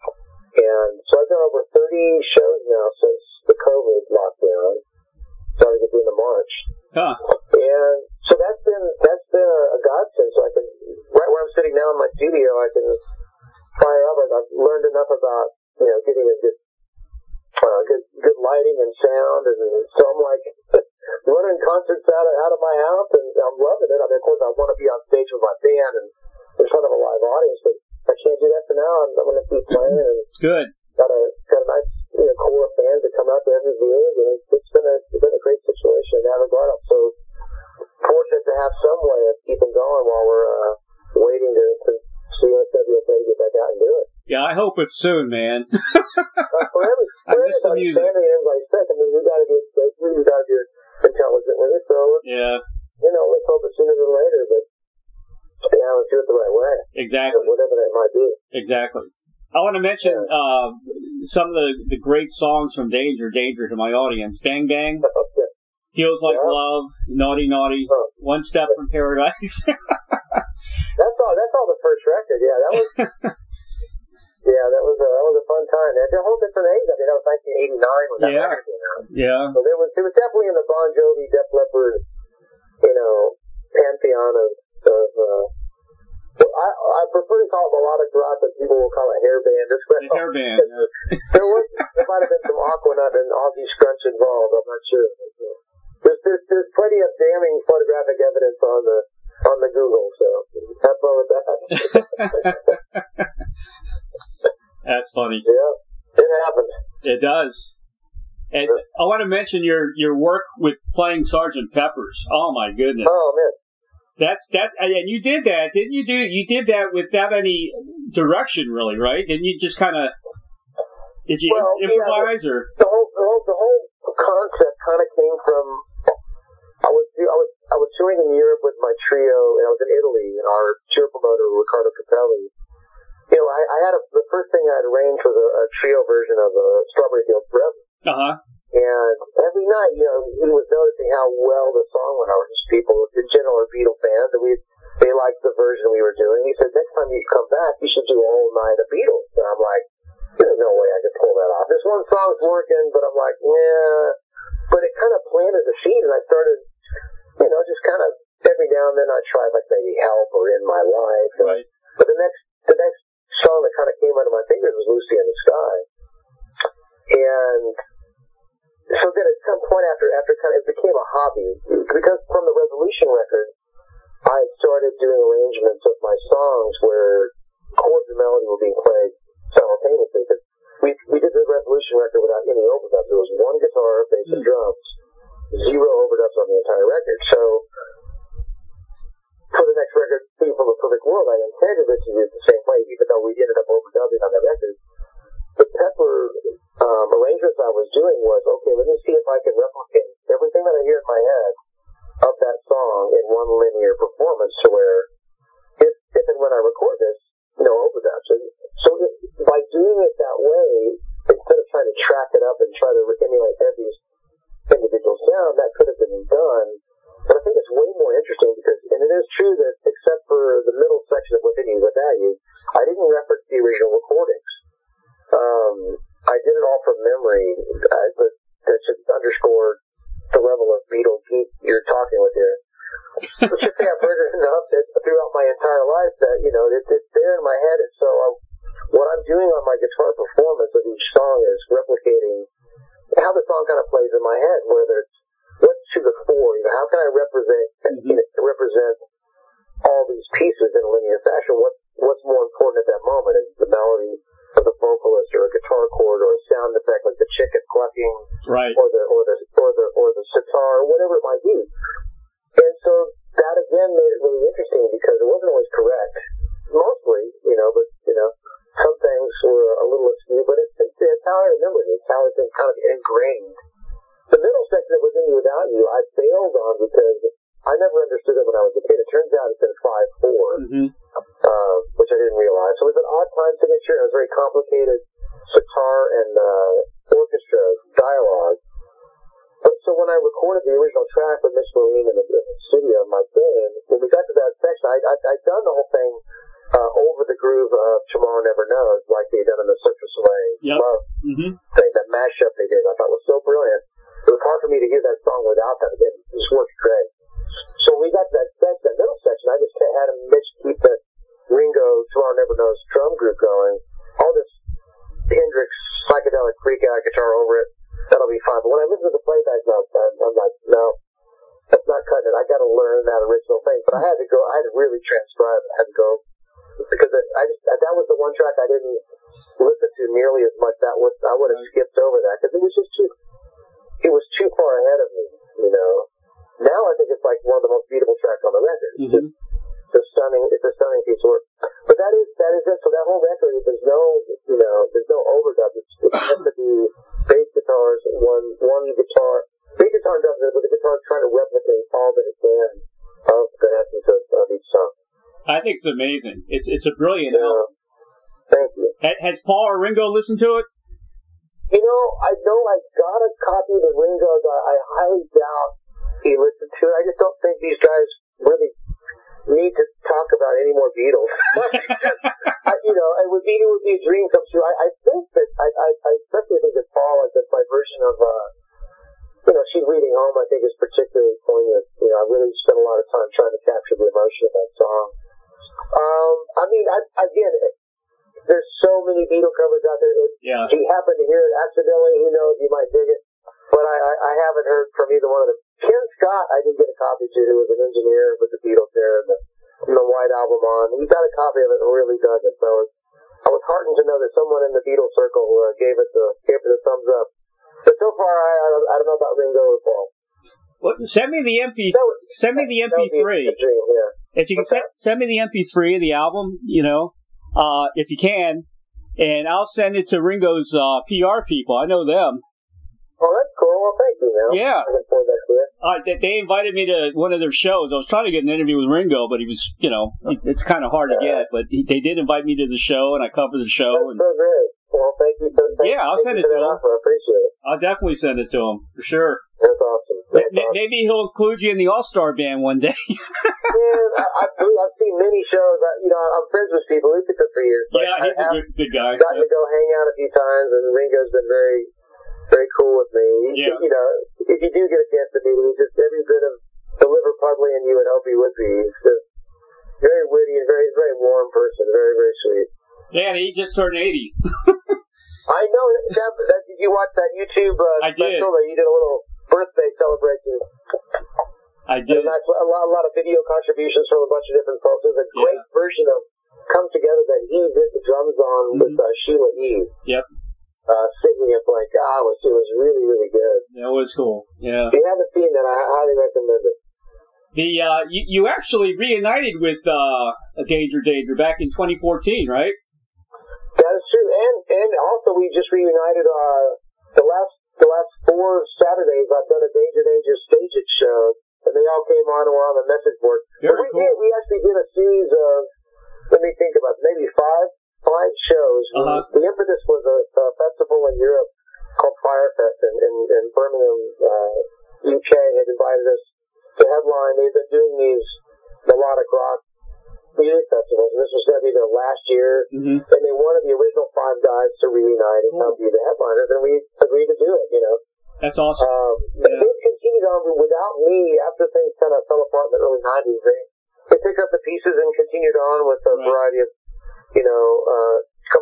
And so I've done over thirty shows now since the COVID lockdown. Started at the end of March. Huh. And so that's been, that's been a, a godsend. So I can, right where I'm sitting now in my studio, I can fire up. I've learned enough about, you know, getting a good, uh, good, good lighting and sound. And so I'm like running concerts out of, out of my house, and I'm loving it. I mean, of course, I want to be on stage with my band and in front of a live audience, but I can't do that for now. I'm, I'm going to keep playing. And good. Got a got a nice, you know, core of fans that come out to every gig, and it's, it's been a it's been a great situation in that regard. I'm so fortunate to have some way of keeping going while we're uh, waiting to, to see if it's going to be okay to get back out and do it. Yeah, I hope it's soon, man. uh, for every, for I miss the music. Family and everybody's sick. I mean, we got to do it. We got to do it intelligent with it. So yeah, you know, let's hope it's sooner than later, but you know, let's do it the right way. Exactly. You know, whatever that might be. Exactly. I want to mention uh, some of the, the great songs from Danger, Danger to my audience. Bang Bang, Okay. Feels Like Yeah. Love, Naughty Naughty, Huh. One Step from Paradise. That's all. That's all the first record. Yeah, that was. yeah, that was a that was a fun time. And a whole different age. I mean, that was nineteen eighty-nine when that Yeah. record came out. Yeah. So there was it was definitely in the Bon Jovi, Def Leppard, you know, pantheon of of. Uh, well, I I prefer to call it melodic rock, but people will call it hair band. It's The hair band. Yeah. there was there might have been some Aquanut and Ozzy Scrunch involved. I'm not sure. There's, there's there's plenty of damning photographic evidence on the on the Google, so have fun with that. That's funny. Yeah, it happens. It does. And I want to mention your your work with playing Sergeant Pepper's. Oh my goodness. Oh man. That's that, and you did that, didn't you? Do you did that without any direction, really, right? Didn't you just kind of did you well, improvise yeah, or the whole the whole the whole concept kind of came from I was I was I was touring in Europe with my trio, and I was in Italy, and our tour promoter Riccardo Capelli. You know, I, I had a, the first thing I had arranged was a, a trio version of a Strawberry Fields Forever. uh huh And every night, you know, he was noticing how well the song went over. Just people, in general, are Beatle fans, and we they liked the version we were doing. He said, next time you come back, you should do a whole night of Beatles. And I'm like, there's no way I could pull that off. This one song's working, but I'm like, yeah. But it kind of planted the seed, and I started, you know, just kind of every now and then I tried like maybe Help or In My Life. And, right. But the next, the next song that kind of came out of my fingers was Lucy in the Sky. And so then at some point after, after kind of, it became a hobby, because from the Resolution record, I had started doing arrangements of my songs where chords and melody were being played simultaneously. Because we, we did the Resolution record without any overdubs. There was one guitar, bass, and drums, zero overdubs on the entire record. So for the next record, Theme from a Perfect World, I intended it to do it the same way, even though we ended up overdubbing on that record. The Pepper um, arrangements I was doing was, okay, let me see if I can replicate everything that I hear in my head of that song in one linear performance to where if, if and when I record this, no overdubs. So, so it, by doing it that way, instead of trying to track it up and try to emulate every individual sound, that could have been done. But I think it's way more interesting because, and it is true that except for the middle section of Within You, Without You, guitar performance of each song is replicating how the song kind of plays in my head, whether it's what's to the fore, you know, how can I represent mm-hmm. you know, represent all these pieces in a linear fashion? What what's more important at that moment? Is the melody of the vocalist, or a guitar chord, or a sound effect like the chicken clucking, right, or the or the or the or the sitar, or whatever it might be. And so that again made it really interesting because it wasn't always correct, mostly, you know, but you know, some things were a little askew, but it's, it's, it's how I remember it. It's how it's been kind of ingrained. The middle section that was in You Without You, I bailed on because I never understood it when I was a kid. It turns out it's in five four, mm-hmm. uh, which I didn't realize. So it was an odd time signature. It was very complicated sitar and uh, orchestra dialogue. But so when I recorded the original track with Mitch Marine in the, in the studio in my game, when we got to that section, I, I, I'd done the whole thing uh, over the groove of Tomorrow Never Knows, like they had done in the Cirque du Soleil yep. Love mm-hmm. thing, that mashup they did. I thought was so brilliant. It was hard for me to hear that song without that. It just worked great. So when we got to that section, that middle section, I just had Mitch keep that Ringo Tomorrow Never Knows drum group going. All this Hendrix psychedelic freak out guitar over it. That'll be fine. But when I listen to the playback now, I'm, I'm like, no, that's not cutting it. I got to learn that original thing. But I had to go. I had to really transcribe. I had to go because it, I just that was the one track I didn't listen to nearly as much. That was I would have skipped over that because it was just too. It was too far ahead of me, you know. Now I think it's like one of the most beautiful tracks on the record. Mm-hmm. It's a stunning, it's a stunning piece of work. But that is that is it. So that whole record, there's no, you know, there's no overdub. It's, it's meant to be bass guitars, one one guitar, bass guitar does it, but the guitar is trying to replicate all that it can of the essence of, of each song. I think it's amazing. It's it's a brilliant yeah. album. Thank you. Has Paul or Ringo listened to it? You know, I know I got a copy of the Ringo. I highly doubt he listened to it. I just don't think these guys really need to talk about any more Beatles. I, you know, it would be it would be a dream come true. I, I think that I, I, I especially think that Paul, like that my version of uh, you know, She's Leading Home, I think is particularly poignant. You know, I really spent a lot of time trying to capture the emotion of that song. Um, I mean, I, again, it, there's so many Beatle covers out there. If yeah. you happen to hear it accidentally, who knows, you might dig it. But I, I, I haven't heard from either one of them. Ken Scott, I did get a copy to, who was an engineer with the Beatles there and the, and the White Album on. He got a copy of it and really dug it. So I was, I was heartened to know that someone in the Beatles circle uh, gave it the gave it a thumbs up. But so far, I, I, I don't know about Ringo or Paul. Well, send me the M P. That was, send me the M P three. That would be a dream, yeah. If you can send, send me the M P three of the album, you know. Uh, if you can, and I'll send it to Ringo's uh, P R people. I know them. Oh, that's cool. Well, thank you, man. Yeah. I can forward that to you. Uh, they, they invited me to one of their shows. I was trying to get an interview with Ringo, but he was, you know, it's kind of hard to get. But he, they did invite me to the show, and I covered the show. That's and, so great. Well, thank you. For, thank yeah, I'll thank send you it to him. Offer. I appreciate it. I'll definitely send it to him, for sure. That's awesome. That's M- awesome. Maybe he'll include you in the All-Star Band one day. Man, I, I, I've seen many shows. I, you know, I'm friends with Steve Lucas for years. Yeah, he's I a good, good guy. Gotten to go hang out a few times, and Ringo's been very, very cool with me. He, Yeah. You know, if you do get a chance to meet him, he's just every bit of the Liverpudlian you would hope he would be. He's just very witty and very, very warm person. Very, very sweet. Yeah, and he just turned eighty. I know that, that. Did you watch that YouTube uh, I did. special that you did a little birthday celebration? I did. And that's a lot, a lot of video contributions from a bunch of different folks. There's a great Yeah. version of Come Together that he did the drums on mm-hmm. with uh, Sheila E. Yep. Uh, singing it like, ah, it was, it was really, really good. That was cool. Yeah. If you haven't seen that, I highly recommend it. The uh, you, you actually reunited with uh, Danger Danger back in twenty fourteen, right? That is true, and and also we just reunited. Uh, the last the last four Saturdays, I've done a Danger Danger Staged show, and they all came on and were on the message board. Very but we cool. did. We actually did a series of. Let me think about it, maybe five five shows. Uh-huh. The impetus was a, a festival in Europe called Firefest in in, in Birmingham, uh, U K. Had invited us to headline. They've been doing these melodic rock music festivals, and this was going to be their last year, mm-hmm. and they wanted the original five guys to reunite and come be the headliners, and we agreed to do it, you know. That's awesome. Um, yeah. They continued on without me after things kind of fell apart in the early nineties. They, they picked up the pieces and continued on with a right. variety of, you know, uh, a couple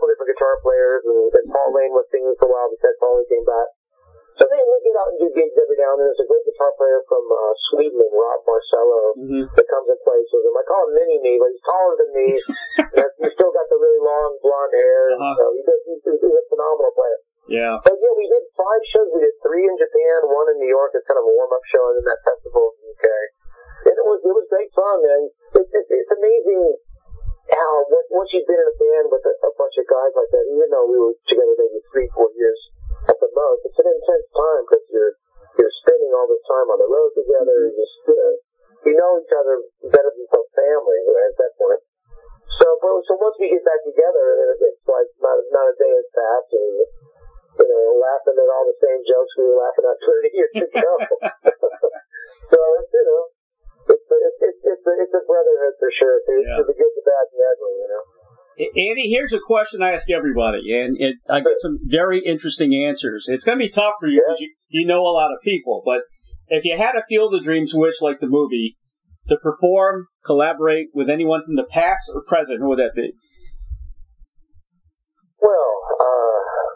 couple different guitar players, and, and Paul Lane was singing for a while before Paul Lane came back. So they, they get out and do gigs every now and then. There's a great guitar player from uh, Sweden, Rob Marcello, mm-hmm. that comes and plays with him. I call him Mini-Me, but he's taller than me. And he's still got the really long blonde hair. Uh-huh. So he does, he's, he's a phenomenal player. Yeah. But yeah, we did five shows. We did three in Japan, one in New York. It's kind of a warm-up show, and then that festival in the U K. And it was it was great fun, man. It, it, it's amazing how once you've been in a band with a, a bunch of guys like that, even though we were together maybe three, four years at the most, it's an intense time because you're you're spending all this time on the road together. You just you know you know each other better than some family right, at that point. So well, so once we get back together, it's like not not a day has passed, and you know laughing at all the same jokes we were laughing at thirty years ago. So it's you know. It's a, it's, it's, a, it's a brotherhood for sure. It's yeah. the good, the bad, and the ugly, you know. Andy, here's a question I ask everybody, and it, I get some very interesting answers. It's going to be tough for you because yeah. you, you know a lot of people, but if you had a Field of Dreams wish like the movie, to perform, collaborate with anyone from the past or present, who would that be? Well, uh,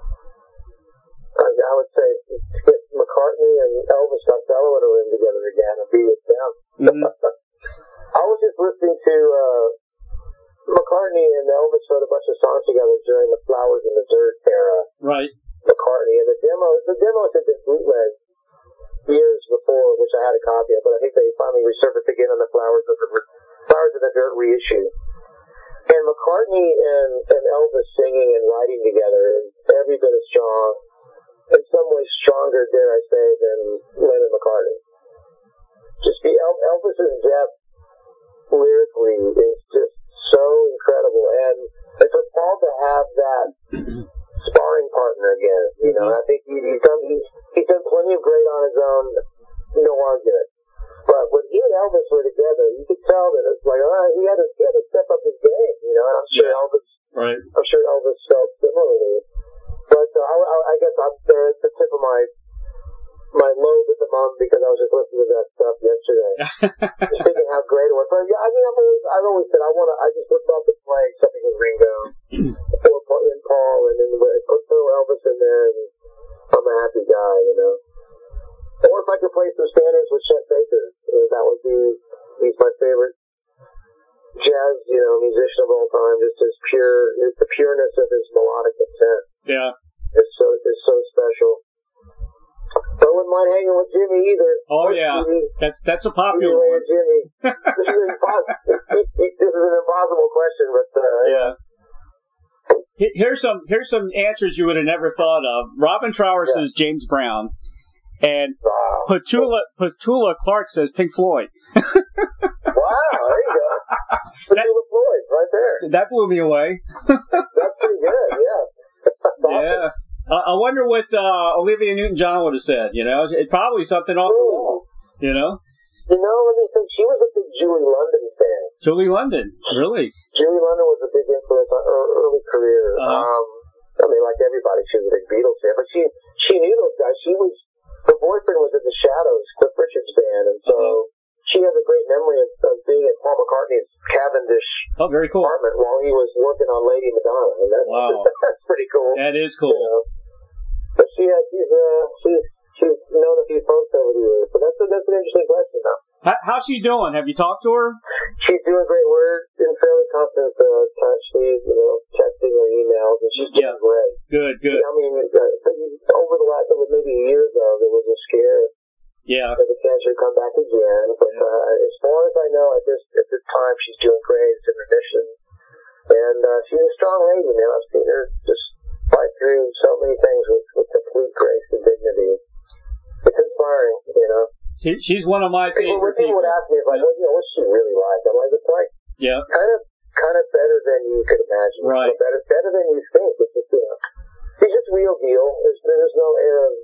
I would say get McCartney and Elvis Costello in a room together again and be with them. Mm-hmm. I was just listening to uh, McCartney and Elvis wrote a bunch of songs together during the Flowers in the Dirt era. Right. McCartney and the demos, the demos had been bootlegged years before, which I had a copy of, but I think they finally resurfaced again on the Flowers of the Flowers in the Dirt reissue. And McCartney and, and Elvis singing and writing together is every bit as strong, in some ways stronger, dare I say, than Lennon McCartney. Just the El- Elvis's depth lyrically is just so incredible, and, and for Paul to have that sparring partner again, you know, I think he, he's done he's, he's done plenty of great on his own, no argument. But when he and Elvis were together, you could tell that it's like, oh, he had to he had to step up his game, you know. And I'm sure yeah. Elvis, right? I'm sure Elvis felt similarly. But uh, I, I, I guess I'm there at the tip of my my lobe at the moment because I was just listening to that stuff yesterday, just thinking how great it was. But yeah, I mean, I've always, I've always said I want to. I just would love to play something with Ringo or Paul, and Paul, and then put throw Elvis in there, and I'm a happy guy, you know. Or if I could play some standards with Chet Baker, you know, that would be. He's my favorite jazz, you know, musician of all time. Just his pure, the pureness of his melodic intent. Yeah, it's so it's so special. But I wouldn't mind hanging with Jimmy either. Oh, yeah. Jimmy. That's that's a popular one. Jimmy. This is, this is an impossible question, but... Uh, yeah. Here's some here's some answers you would have never thought of. Robin Trower yeah. says James Brown. And wow. Petula, Petula Clark says Pink Floyd. Wow, there you go. Petula Floyd, right there. That blew me away. That's pretty good, yeah. Awesome. Yeah. I wonder what uh, Olivia Newton-John would have said, you know? It's probably something off the wall, you know? You know, let me think. She was a big Julie London fan. Julie London, really? Julie London was a big influence on her early career. Uh-huh. Um, I mean, like everybody, she was a big Beatles fan. But she she knew those guys. She was, her boyfriend was in the Shadows, Cliff Richard's band, and so... Uh-huh. She has a great memory of, of being at Paul McCartney's Cavendish oh, very cool. apartment while he was working on Lady Madonna. And that's, wow. that's pretty cool. That is cool. You know? But she has, she's, uh, she's, she's known a few folks over the years. But that's, a, that's an interesting question, though. How, how's she doing? Have you talked to her? She's doing great. We're in fairly constant uh, touch. She's, you know, texting or emails, and she's doing yeah. great. Good, good. I mean, uh, over the last, maybe a year ago, there was a scare. Yeah. There's a cancer come back again. But yeah. uh, as far as I know, at this at this time, she's doing great. It's in remission. And uh, she's a strong lady, man. I've seen her just fight through so many things with, with complete grace and dignity. It's inspiring, you know. She, she's one of my favorite people. When people people would ask me, like, well, you know, what's she really like? I'm like, it's like yeah. kind of kind of better than you could imagine. Right. So better, better than you think. It's just, you know, she's just real deal. There's, there's no air of,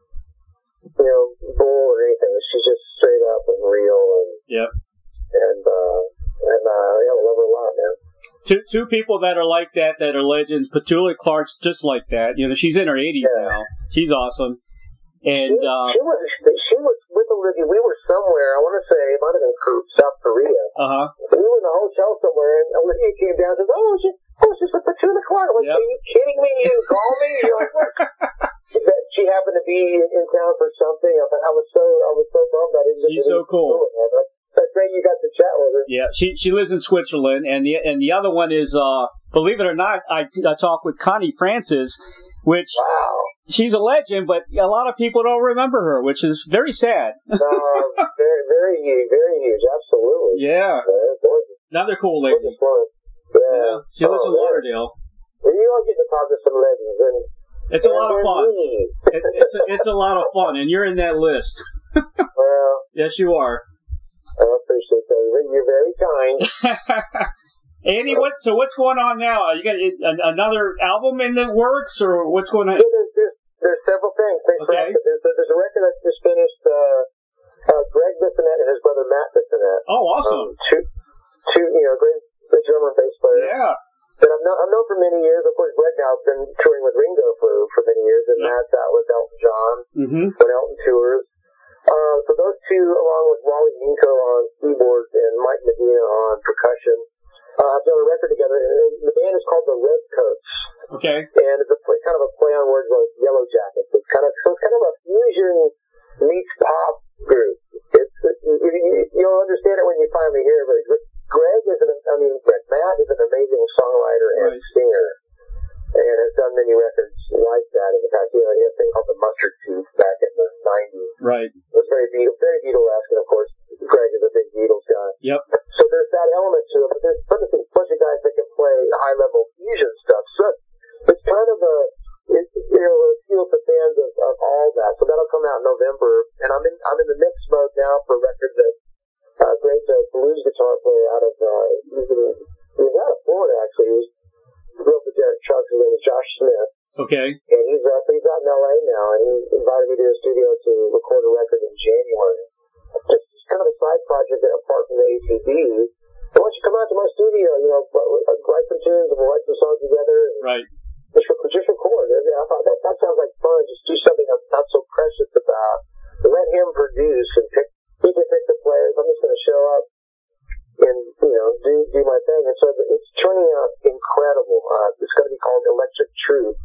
you know, bull or anything. She's just straight up and real, and yep. and uh, and uh, yeah, I love her a lot, man. Two two people that are like that, that are legends. Petula Clark's just like that. You know, she's in her eighties yeah. now. She's awesome. And she, uh, she was she was with Olivia. We were somewhere. I want to say it might have been South Korea. Uh huh. We were in a hotel somewhere, and Olivia came down and said, "Oh, she, I was just at the two o'clock. I'm like, Yep. are you kidding me? You didn't call me? You're like, what? That she happened to be in, in town for something. I, I was so I was so bummed. I didn't. She's didn't so cool. Like, that's great. You got to chat with her. Yeah, she she lives in Switzerland, and the and the other one is, uh, believe it or not, I, I talked with Connie Francis, which Wow. she's a legend, but a lot of people don't remember her, which is very sad. uh, very very huge, very huge. Absolutely. Yeah, Yeah, gorgeous. another cool lady. Gorgeous woman. Yeah. Yeah, she lives Oh, in man. Lauderdale. Well, you all get to talk to some legends, and It's a lot of and fun. me. It, it's a, it's a lot of fun, and you're in that list. Well, Yes, you are. I appreciate that. You're very kind. Andy, what? So what's going on now? You got an, another album in the works, or what's going on? Yeah, there's, there's, there's several things. Thanks Okay. for asking. There's, there's a record I just finished. Uh, uh, Greg Bissonette and his brother Matt Bissonette. Oh, awesome! Um, two, two, you know, great, great drummer and bass player. Yeah, That I've known, I've known for many years. Of course, Greg now has been touring with Ringo for, for many years, and Yeah. Matt's out with Elton John mm-hmm. when Elton tours. Uh, so those two, along with Wally Minko on keyboards and Mike Medina on percussion, uh, have done a record together. And the band is called the Redcoats. Okay. And it's a play, kind of a play on words like Yellow Jackets. It's kind of so it's kind of a fusion meets pop group. It's it, you, you'll understand it when you finally hear it. But Greg is an I mean Greg Matt is an amazing songwriter and Right. singer, and has done many records like that in the past. You know, he had a thing called the Mustard Seeds back in the nineties. Right. It was very Beatles, very Beatle-esque, and of course Greg is a big Beatles guy. Yep. So there's that element to it, but there's a bunch of, bunch of guys that can play high-level fusion stuff. So it's kind of a, it, you know, it appeals to fans of, of all that. So that'll come out in November, and I'm in I'm in the mix mode now for a record that uh, great uh, blues guitar player out of uh, he's, in, he's out of Florida actually. He was grew up with Derek Chucks. His name is Josh Smith. Okay. And he's uh, so he's out in L A now, and he invited me to his studio to record a record in January. Just kind of a side project that apart from the A T B. Why don't you come out to my studio? You know, write some tunes and we'll write some songs together. And Right. Just, just record. And I thought that that sounds like fun. Just do something I'm not so precious about. Let him produce and pick. He can pick the players. I'm just going to show up and you know do do my thing. And so it's turning out incredible. Uh, it's going to be called Electric Truth.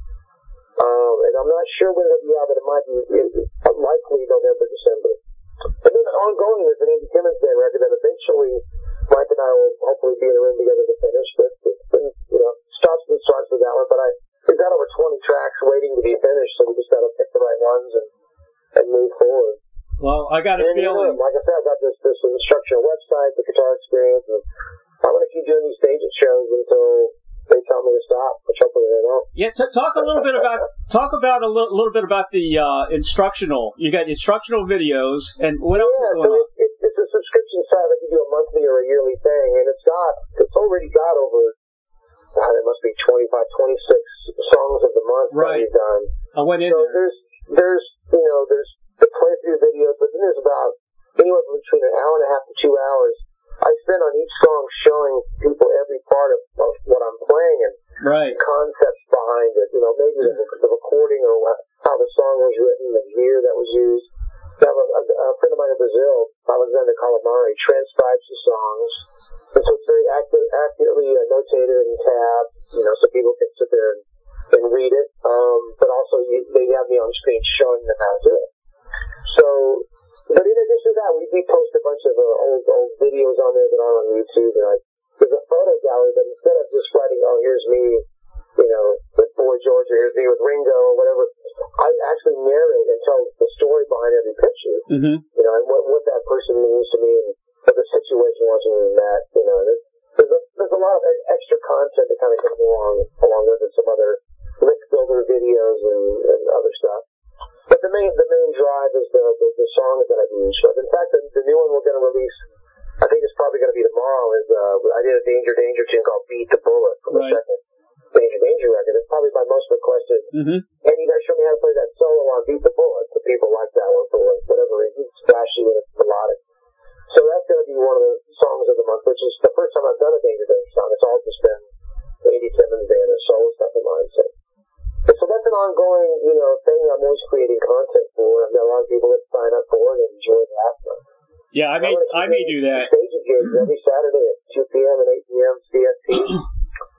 Um, and I'm not sure when it'll be out, but it might be it, likely November, December. And then ongoing there's an Andy Timmons Band record that eventually Mike and I will hopefully be in a room together to finish. But it's been, you know, stops and starts with that one. But I we've got over twenty tracks waiting to be finished, so we just got to pick the right ones and and move forward. Well, I got a And, feeling. you know, like I said, I've got this this instructional website, the Guitar Experience, and I'm going to keep doing these stage shows until they tell me to stop, which hopefully they don't. Yeah, t- talk a little bit about talk about a little, little bit about the uh, instructional. You got instructional videos, and what else Yeah, is going so on? it, it, it's a subscription site that you do a monthly or a yearly thing, and it's got it's already got over God, it must be twenty-five, twenty-six songs of the month Right. that we've done. I went in So there. there's there's you know there's the playthrough videos, but then there's about anywhere between an hour and a half to two hours I spend on each song showing people every part of, of what I'm playing and Right. concepts behind it. You know, maybe the, the recording or what, how the song was written, the gear that was used. I have a, a, a friend of mine in Brazil, Alexander Calamari, transcribes the songs, and so it's very accurate, accurately uh, notated and tabbed. You know, so people can sit there and, and read it. Um, but also, you, they have me on screen showing them how to do it. So, but in addition to that, we, we post a bunch of uh, old old videos on there that are on YouTube. And like, there's a photo gallery, but instead of just writing, "Oh, here's me," you know, with Boy George, or "Here's me with Ringo," or whatever, I actually narrate and tell the story behind every picture. Mm-hmm. You know, and what, what that person means to me, and what the situation was in that. You know, there's there's a, there's a lot of extra content that kind of comes along along with it. Some other lick builder videos and, and other stuff. But the main the main drive is the the, the songs that I use. But in fact, the, the new one we're going to release, I think it's probably going to be tomorrow. Is uh, I did a Danger Danger tune called "Beat the Bullet" from Right. the second Danger Danger record. It's probably my most requested. Mm-hmm. And you guys show me how to play that solo on "Beat the Bullet." The people like that one for whatever reason. It's flashy and it's melodic. So that's going to be one of the songs of the month, which is the first time I've done a Danger Danger song. It's all just been Andy Timmons Band and solo stuff of mine. So. So that's an ongoing, you know, thing I'm always creating content for. I've got a lot of people that sign up for it and enjoy that. So Yeah, I may I may do that. Staging gigs every Saturday at two p.m. and eight p.m. C S T.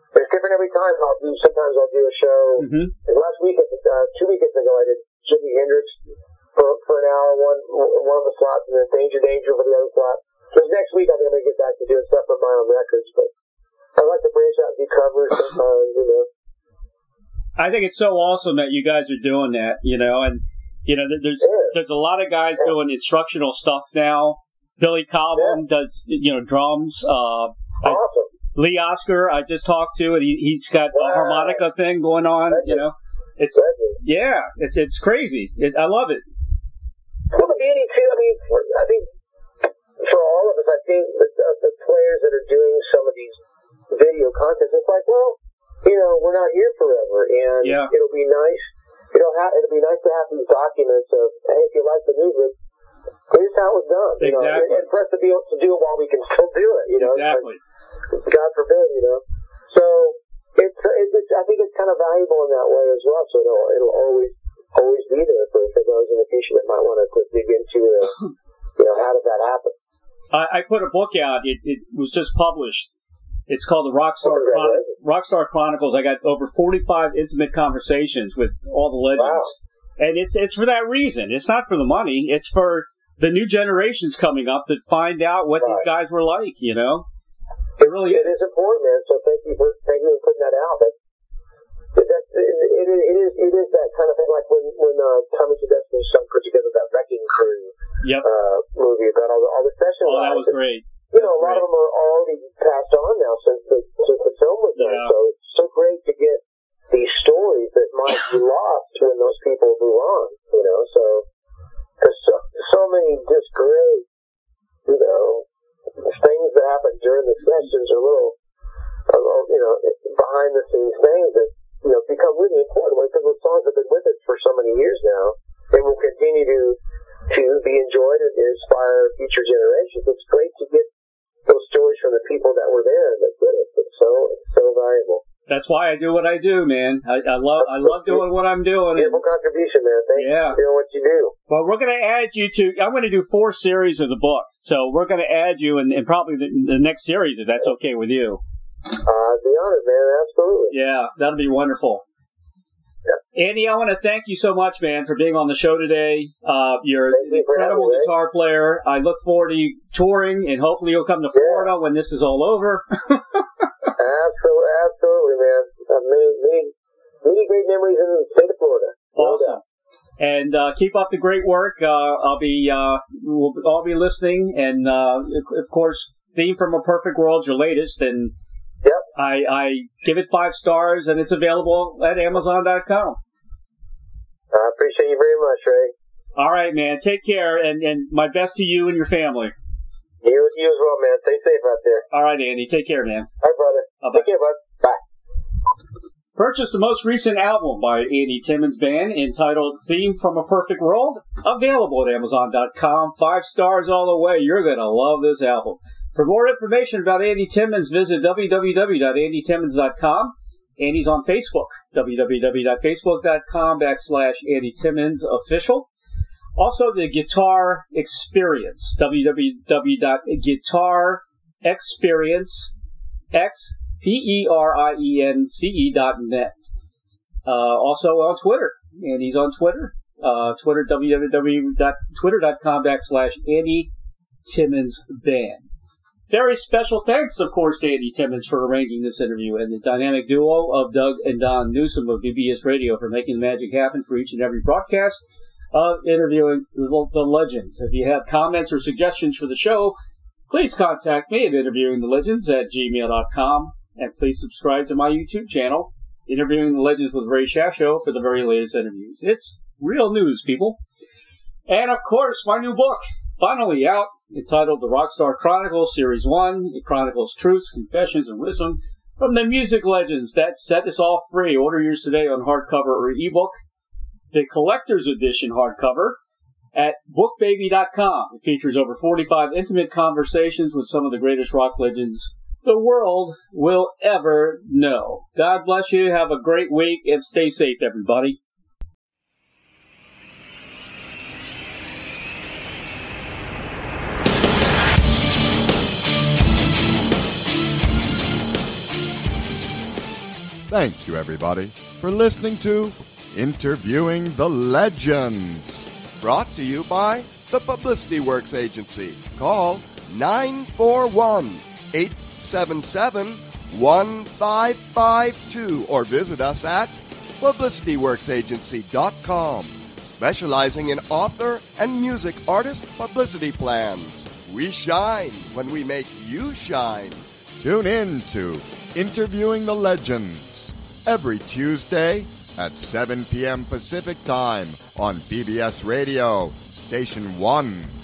It's different every time. I'll do, sometimes I'll do a show. Mm-hmm. Like last weekend, uh, two weekends ago, I did Jimi Hendrix for, for an hour, one, one of the slots, and then Danger Danger for the other slot. So next week, I'm going to get back to doing stuff with my own records, but I like to branch out and do covers sometimes, you know. I think it's so awesome that you guys are doing that, you know, and, you know, there's yeah. there's a lot of guys yeah. doing instructional stuff now. Billy Cobham yeah. does, you know, drums. Uh, awesome. I, Lee Oscar, I just talked to, and he, he's got wow. a harmonica thing going on, Thank you know. It's, yeah, it's it's crazy. It, I love it. Well, the beauty, too, I mean, I think for all of us, I think the, uh, the players that are doing some of these video contests, it's like, well, you know, we're not here forever, and yeah. it'll be nice, it'll, ha- it'll be nice to have these documents of, hey, if you like the music, here's how it was done. You exactly. know, and, and for us to be able to do it while we can still do it, you know. Exactly. Like, God forbid, you know. So it's, it's, it's I think it's kind of valuable in that way as well. So it'll, it'll always always be there for, for those in the future that might want to dig into, uh, you know, how does that happen? I, I put a book out. It, it was just published. It's called the Rockstar Chron- Rockstar Chronicles. I got over forty-five intimate conversations with all the legends, wow. and it's it's for that reason. It's not for the money. It's for the new generations coming up to find out what right. these guys were like. You know. It really it is. is important, man. So thank you for thank you for putting that out. That, that it, it, it is it is that kind of thing. Like when when uh, Tommy Tedeschi's son put together that Wrecking Crew yep. uh, movie about all the all the session. Oh, that was and, great. You know, a lot great. of them are already passed on now since the since the film was done. Yeah. So it's so great to get these stories that might be lost when those people move on. You know, so there's so, so many just great, you know, things that happen during the sessions are little, uh, you know, behind the scenes things that, you know, become really important because those songs have been with us for so many years now and will continue to to be enjoyed and inspire future generations. It's great to get those stories from the people that were there that did it. It's so it's so valuable. That's why I do what I do, man. I, I love I love doing what I'm doing. Beautiful contribution, man. Thank yeah. you for doing what you do. Well, we're going to add you to, I'm going to do four series of the book. So we're going to add you in, in probably the, the next series, if that's okay with you. Uh, I'd be honored, man. Absolutely. Yeah, that'll be wonderful. Yeah. Andy, I want to thank you so much, man, for being on the show today. Uh, you're an you incredible me, guitar player. I look forward to you touring, and hopefully you'll come to Florida yeah. when this is all over. Absolutely, absolutely, man. I've made, made many great memories in the state of Florida. Awesome. And uh, keep up the great work. Uh, I'll be, uh, we'll all be listening. And, uh, of course, Theme from a Perfect World, your latest. And yep. I, I give it five stars, and it's available at Amazon dot com. I appreciate you very much, Ray. All right, man. Take care, and, and my best to you and your family. You, you as well, man. Stay safe out there. All right, Andy. Take care, man. All right, brother. Bye-bye. Take care, bud. Bye. Purchase the most recent album by Andy Timmons Band entitled Theme from a Perfect World, available at Amazon dot com. Five stars all the way. You're going to love this album. For more information about Andy Timmons, visit w w w dot andy timmons dot com. Andy's on Facebook, w w w dot facebook dot com backslash Andy Timmons Official. Also, the Guitar Experience, w w w dot guitar experience x P E R I E N C E dot net. Uh, also on Twitter. Andy's on Twitter. Uh, Twitter, w w w dot twitter dot com backslash Andy Timmons Band. Very special thanks, of course, to Andy Timmons for arranging this interview, and the dynamic duo of Doug and Don Newsom of B B S Radio for making the magic happen for each and every broadcast of interviewing the, the legends. If you have comments or suggestions for the show, please contact me at interviewing the legends at gmail dot com, and please subscribe to my YouTube channel, Interviewing the Legends with Ray Shasho, for the very latest interviews. It's real news, people. And, of course, my new book, finally out, entitled The Rockstar Chronicles, Series one. It chronicles truths, confessions, and wisdom from the music legends that set us all free. Order yours today on hardcover or ebook. The collector's edition hardcover at book baby dot com. It features over forty-five intimate conversations with some of the greatest rock legends the world will ever know. God bless you. Have a great week, and stay safe, everybody. Thank you, everybody, for listening to Interviewing the Legends. Brought to you by the Publicity Works Agency. Call nine four one, eight seven seven, one five five two or visit us at publicity works agency dot com, specializing in author and music artist publicity plans. We shine when we make you shine. Tune in to Interviewing the Legends every Tuesday at seven p.m. Pacific Time on B B S Radio, Station one.